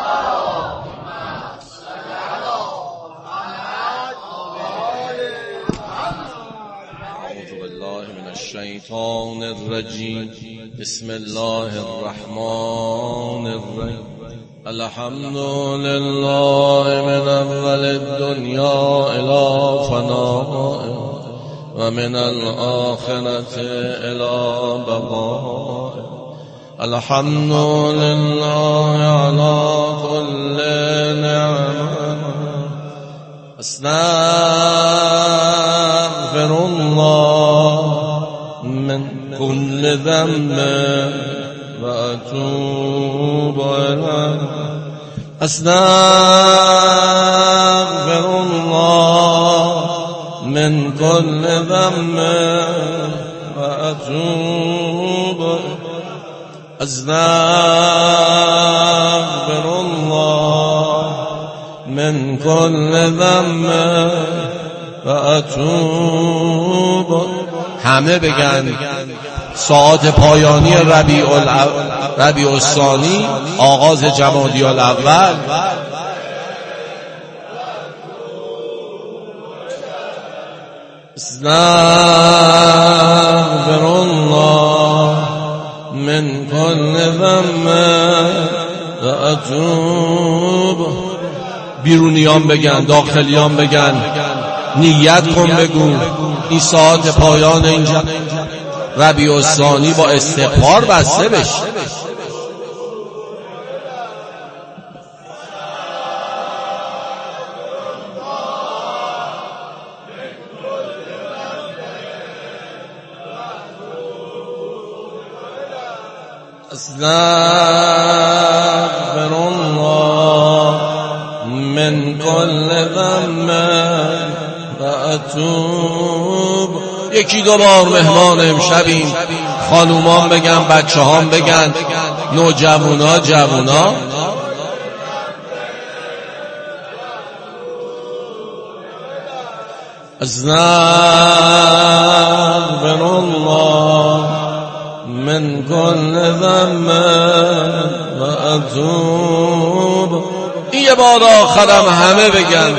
اعوذ بالله من الشیطان الرجیم. بسم الله الرحمن الرحیم. الحمد لله من اول الدنیا الى فناء و من الآخرة الى بقاء. الحمد لله على كل نعمة. استغفر الله من كل ذنب و اتوب الیه. استغفر الله من كل ذنب و اتوب. استغفر الله من كل ذنب و اتوب. همه بگن ساعت پایانی ربیع ربیع الثانی، آغاز جمادی الاول. استغفر الله من كل ذنب و اتوب. بیرونیان بگن، داخلیان بگن، نیت کن بگو این ساعت پایان اینجا ربیع الثانی با استغفار بسته بشه. استغفر الله من كل ذنب و اتوب. یکی دو بار مهمان امشبیم، خانومان بگن، بچه هام بگن، نوجوانا جوانا. استغفر الله من كل ذنب و اتوب. این یه بار آخرم همه بگن.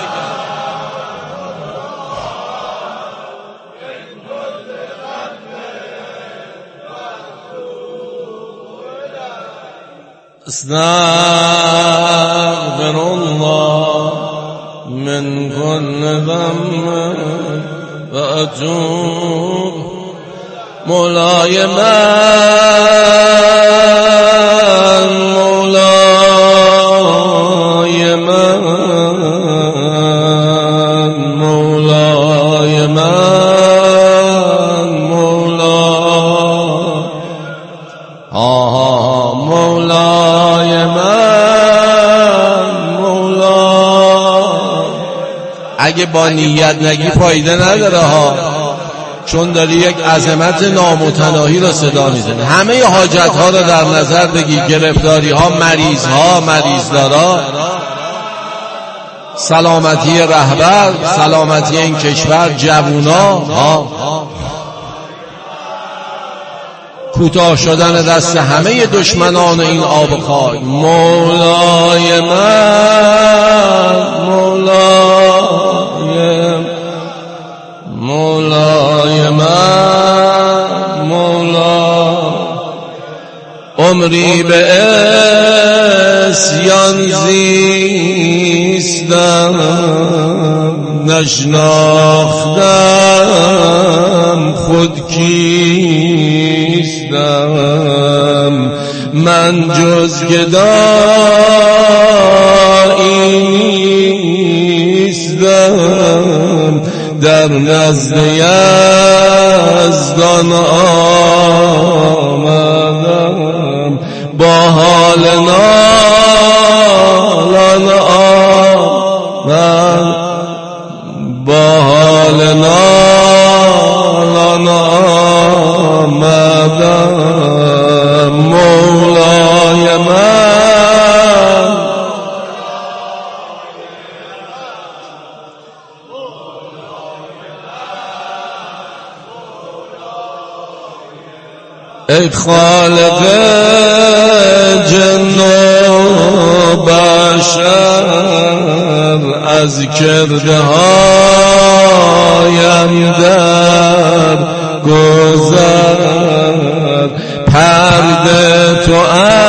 استغفر الله من كل ذنب و اتوب. مولای من آها مولای من مولا. اگه با نیت نگی فایده نداره ها، چون داری یک عظمت نامتناهی رو صدا میزنی. همه حاجت ها رو در نظر بگی، گرفتاری ها، مریض ها، مریض دارا، سلامتی رهبر، سلامتی این کشور، جوونا ها، کوتاه شدن دست همه دشمنان این آب خاک. مولای من مولای مولای من مولا. عمری به عصیان زیستم، نشناختم خود کیستم. من جز گدایی نیستم، در نزد یزدان آمدم. با حال نالان آمدم، با حال نالان آمدم. مولای من ای خالق جن و بشر، از کرده هایم در گذر. پرده تو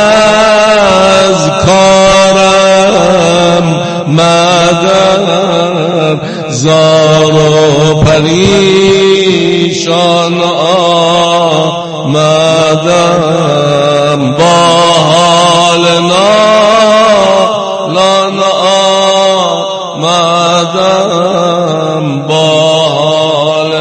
از کارم مدر، زار و پریشان آمدم. با حال نالان آمدم، با حال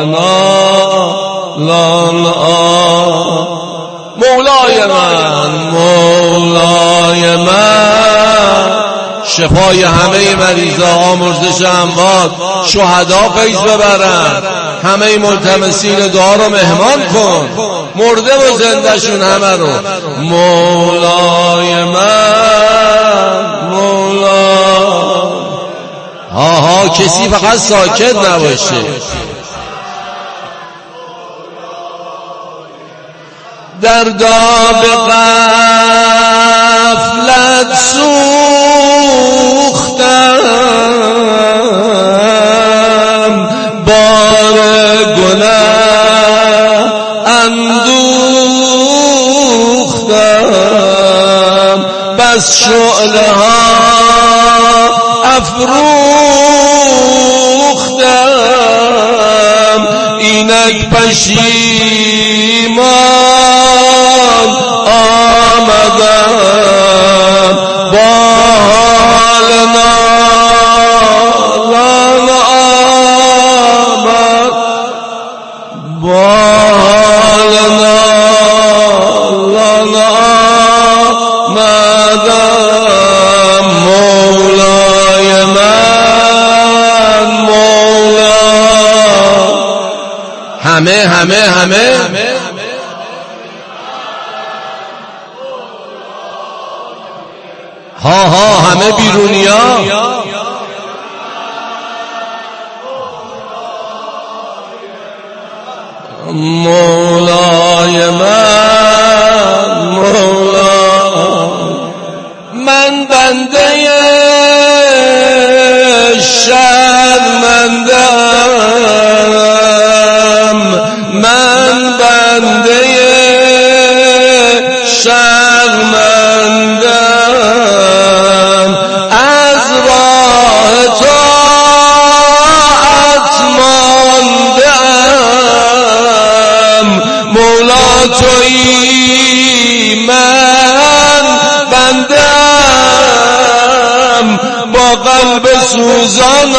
نالان آمدم. مولای من مولای من، شفای همه مریضا، آمرزش اموات، شهدا فیض ببرن. همه ملتمسین دعا رو مهمان کن، مرده و زندهشون همه رو. مولای من مولا. ها ها کسی فقط ساکت نباشه. در داب غفلت سوختم، بار گناه اندوختم. بس شعله ها افروختم، اینک پشیمان آمدم. با حال نالان آمد، با حال نالان آمدم. مولای من مولا. همه همه همه ها ها همه بیرونیا. مولای من مولا. من بنده شرمندم، من بنده شرمندم. از راه طاعت ماندم، مولا تویی من بندم. با قلب سوزان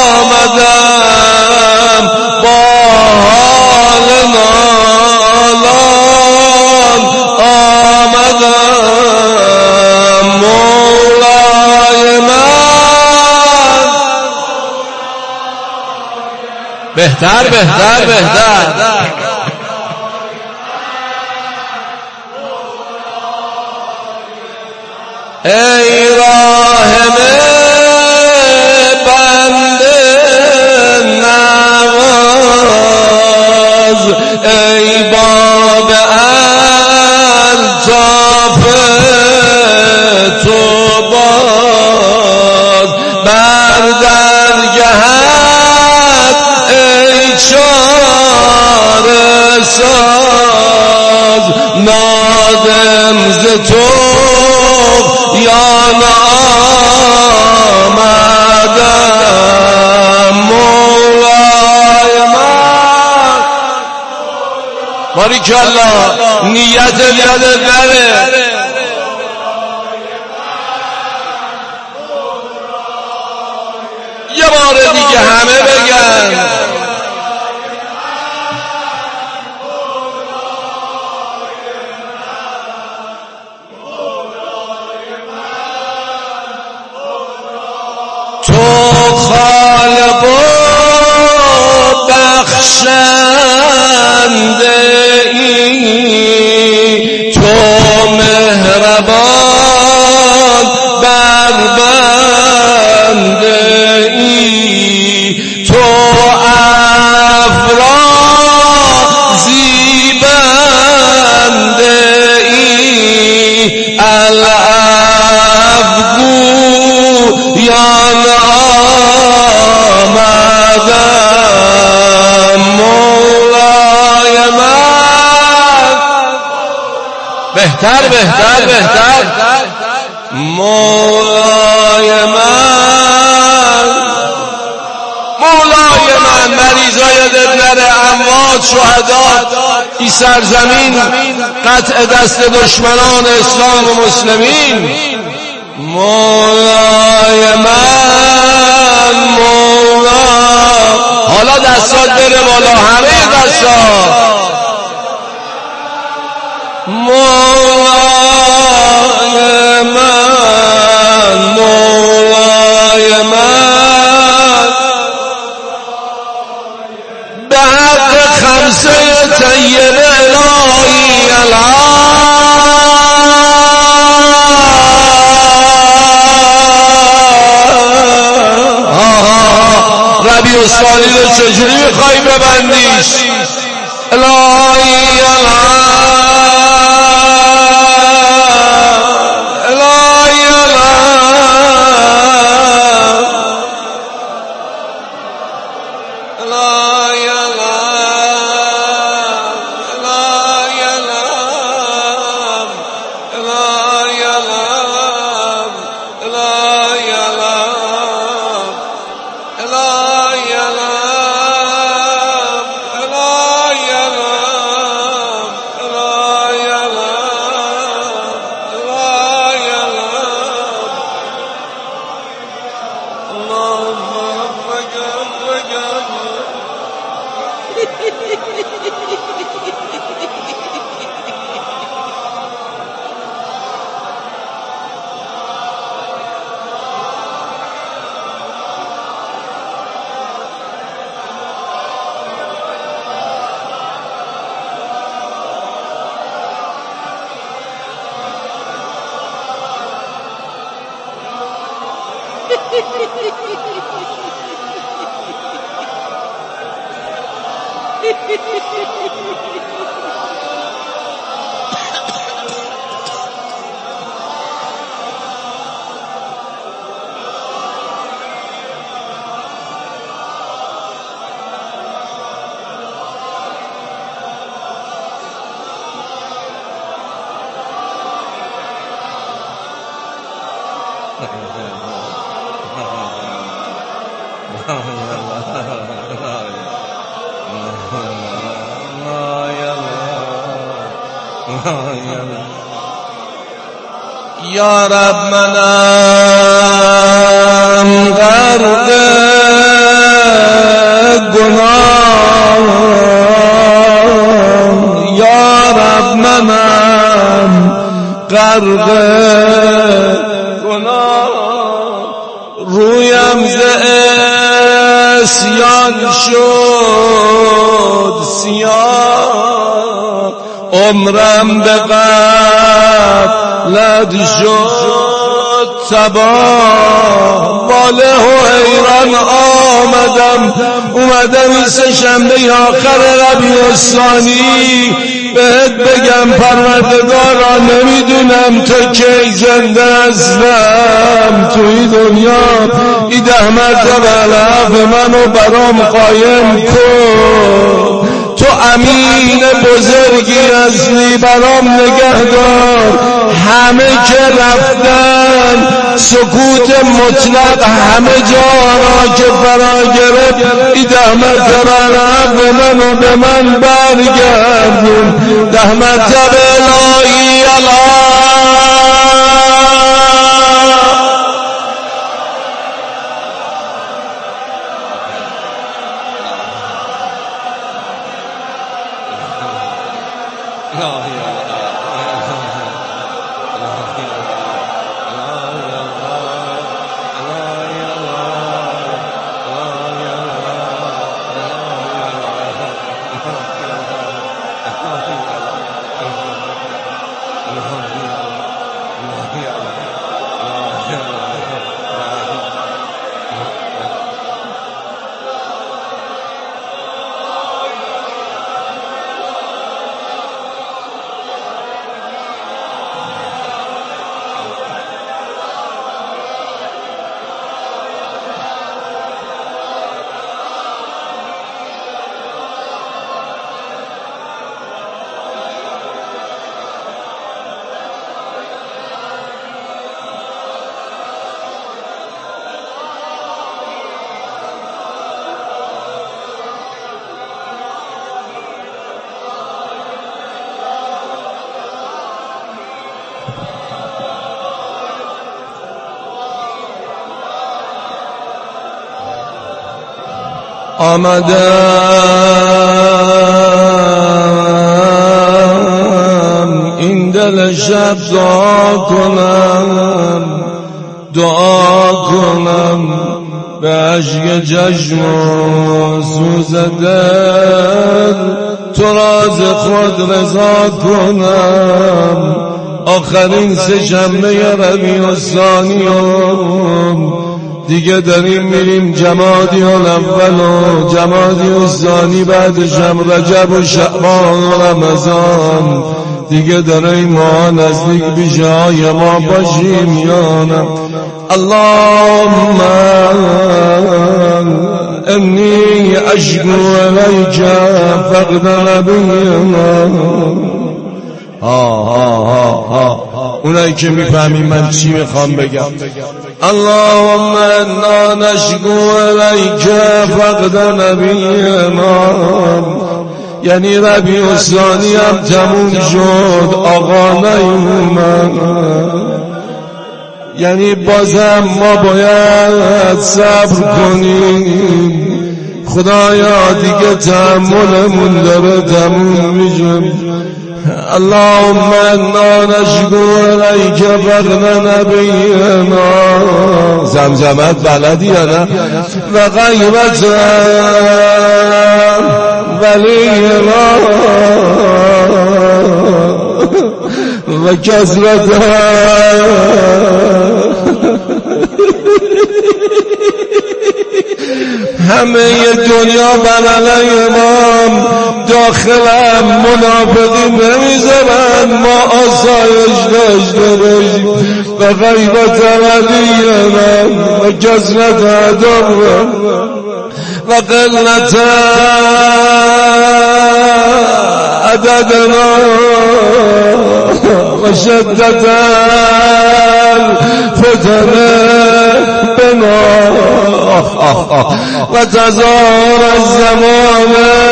آمدم، با حال نالان آمدم. بهتر بهتر بهتر ای راحم بنده نواز، ای باب الطاف تو باز، بر درگهت ای چاره ساز، نادم ز تو یا آمدم مولای من. باریکالله، نیت یادت نره. یه بار دیگه همه بگن تو خالق و بخشنده ای، تو مهربان بر بنده ای، تو افرازی بنده ای، العفو یا آمدم مولای من. بهتر بهتر بهتر مولای من، مولای من. مریضای یادت نره، اموات، شهدا، این سرزمین قطع دست دشمنان اسلام و مسلمین. مولای من، مولا. حالا دستات بره بالا، همه دستات. مولای من، مولای من، به حق خمسه طیب الهی ربیع الثانی رو چجوری میخوایی ببندیش؟ الهی الهی الهی یا رب منم غرق گناه، یا رب منم غرق گناه، رویم ز نسیان شد سیاه، عمرم به غفلت شد تباه. واله و حیران آمدم اومدم سه شنبه آخر ربیع الثانی بهت بگم پروردگارا نمیدونم تا کی زنده هستم توی دنیا، ای ده مرتبه العفو منو برام قایم کن. تو امین بزرگی هستی برام نگهدار. همه که رفتن سکوت مطلق همه جا را که فرا گرفت، ای ده مرتبه العفو منو به من برگردون. ده مرتبه الهی الله آمدم این دل شب دعا کنم، دعا کنم به عشق چشم و سوز دل، تو راز خود رضا کنم. آخرین سه شنبه ربیع الثانی دیگه داریم میریم جمادی الاول و جمادی الثانی، بعدش هم رجب و شعبان و رمضان. دیگه داریم ما نزدیک بیشه های ما باشیم یا نه. اللهم انی اشکو الیک فقد نبینا. ها ها ها ها اونایی که میفهمیم من چی میخوام بگم. اللهم انا نشکو الیک فقد نبینا، یعنی ربیع الثانی هم تموم شد آقا نیومد، یعنی بازم ما باید صبر کنیم. خدایا دیگه تحملمون داره تموم میشه. اللهم انا نشکو الیک فقد نبینا، زمزمت بلدی یا نه؟ و غیبت ولینا و کثرت همه دنیا بر علیه امام داخلم منافقین نمیذارن ما آسایش داشته باشیم. و غیبت ولینا و کثرت ادب و قلت عددنا و شدت الفتن بنا و تزار الزمان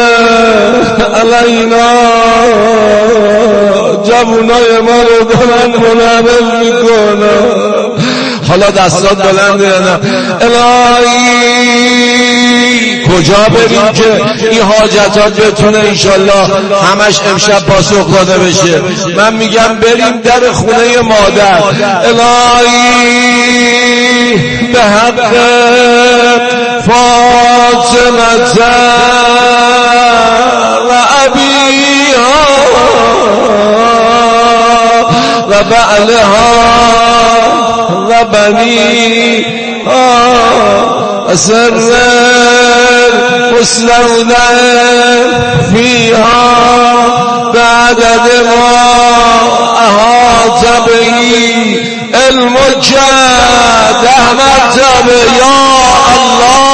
علینا. جوانای ما رو دارن منعمل میکنن. حالا دستات بلنده یا نه؟ الهی کجا بریم که این حاجتات بتونه انشالله همش امشب پاسخ داده بشه؟ من میگم بریم در خونه مادر. الهی به حق فاطمه فاطمة وأبيها وبعلها وبنيها وسر مسلونا فيها بعدد ما أحاط به علمك دهمت به يا الله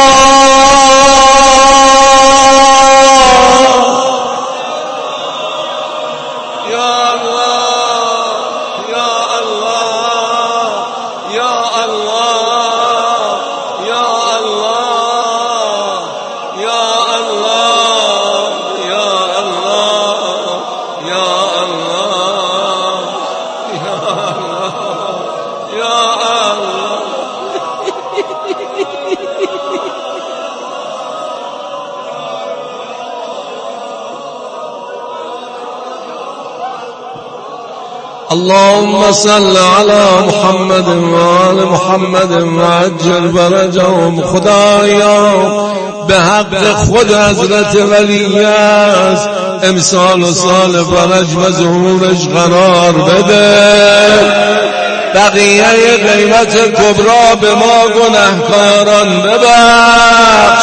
اللهم صل على محمد وآل محمد وعجل فرجهم. خدایا به حق خود حضرت ولی است امسال و سال فرج و ظهورش قرار بده. بقیه غیبت کبرا به ما گناهکاران ببخش.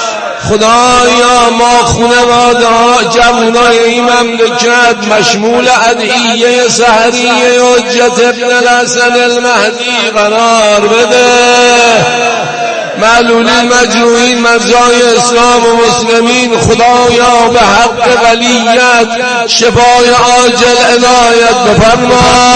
خدایا ما خانواده ها جوانای این مملکت مشمول ادعیه سحریه حجت ابن الحسن المهدی قرار بده. معلولین مجروحین مرجای اسلام و مسلمین خدایا به حق ولیت شفای عاجل عنایت بفرما.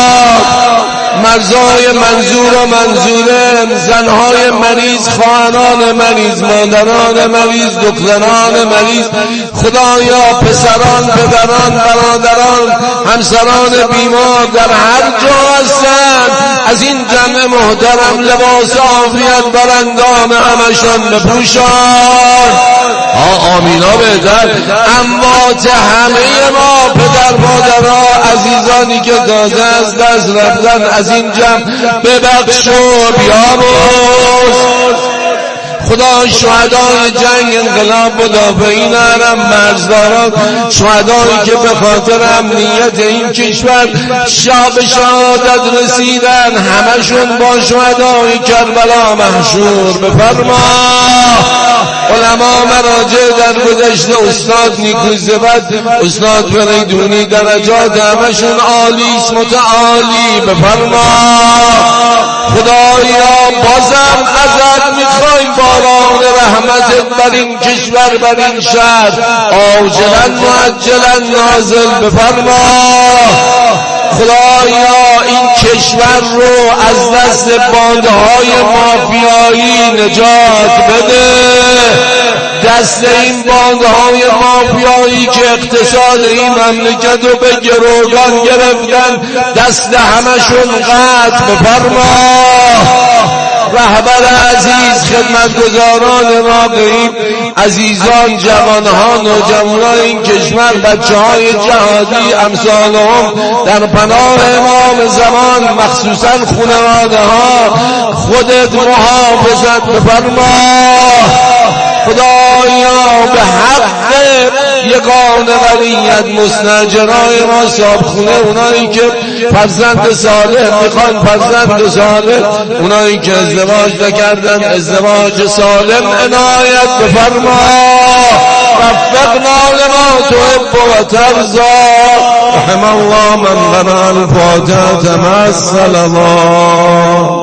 مرزای منظور و منظوره، زنهای مریض، خواهران مریض، مادران مریض، دختران مریض، خدایا پسران، پدران، برادران، همسران بیمار در هر جا هستند از این جمع محترم لباس عافیت بر اندام همشان بپوشان. آ آمینا بهتر. اموات همه ما پدر مادرها عزیزانی که تازه از دست رفتن از این جمع ببخش و بیامرز. خدا شهدای جنگ انقلاب مدافعین حرم مرزداران، شهدایی که به خاطر امنیت این کشور شب شهادت رسیدن همشون با شهدای کربلا محشور بفرما. علما مراجع در گذشته استاد نیکوزبد، استاد فریدونی درجات همشون عالی است متعالی بفرما. خدایا بازم ازت میخوایم باران رحمتت بر این کشور بر این شهر عاجلا معجلا نازل بفرما. خدایا این کشور رو از دست باندهای مافیایی نجات بده. دست این باندهای مافیایی که اقتصاد این مملکت رو به گروگان گرفتن دست همشون قطع بفرما. رهبر عزیز، خدمتگزاران واقعی، عزیزان، جوانها، نوجوانان این کشور، بچه های جهادی امثالهم در پناه امام زمان، مخصوصا خانواده ها خودت محافظت بفرما. خدایا به حق یگانه ولیت مستاجرای ما صاحب خونه، اونایی که فرزند صالح میخوان فرزند صالح، اونایی که ازدواج نکردن ازدواج سالم عنایت بفرما. وفقنا لما تحب و ترضى. رحم الله من قرأ الفاتحة مع الصلوات.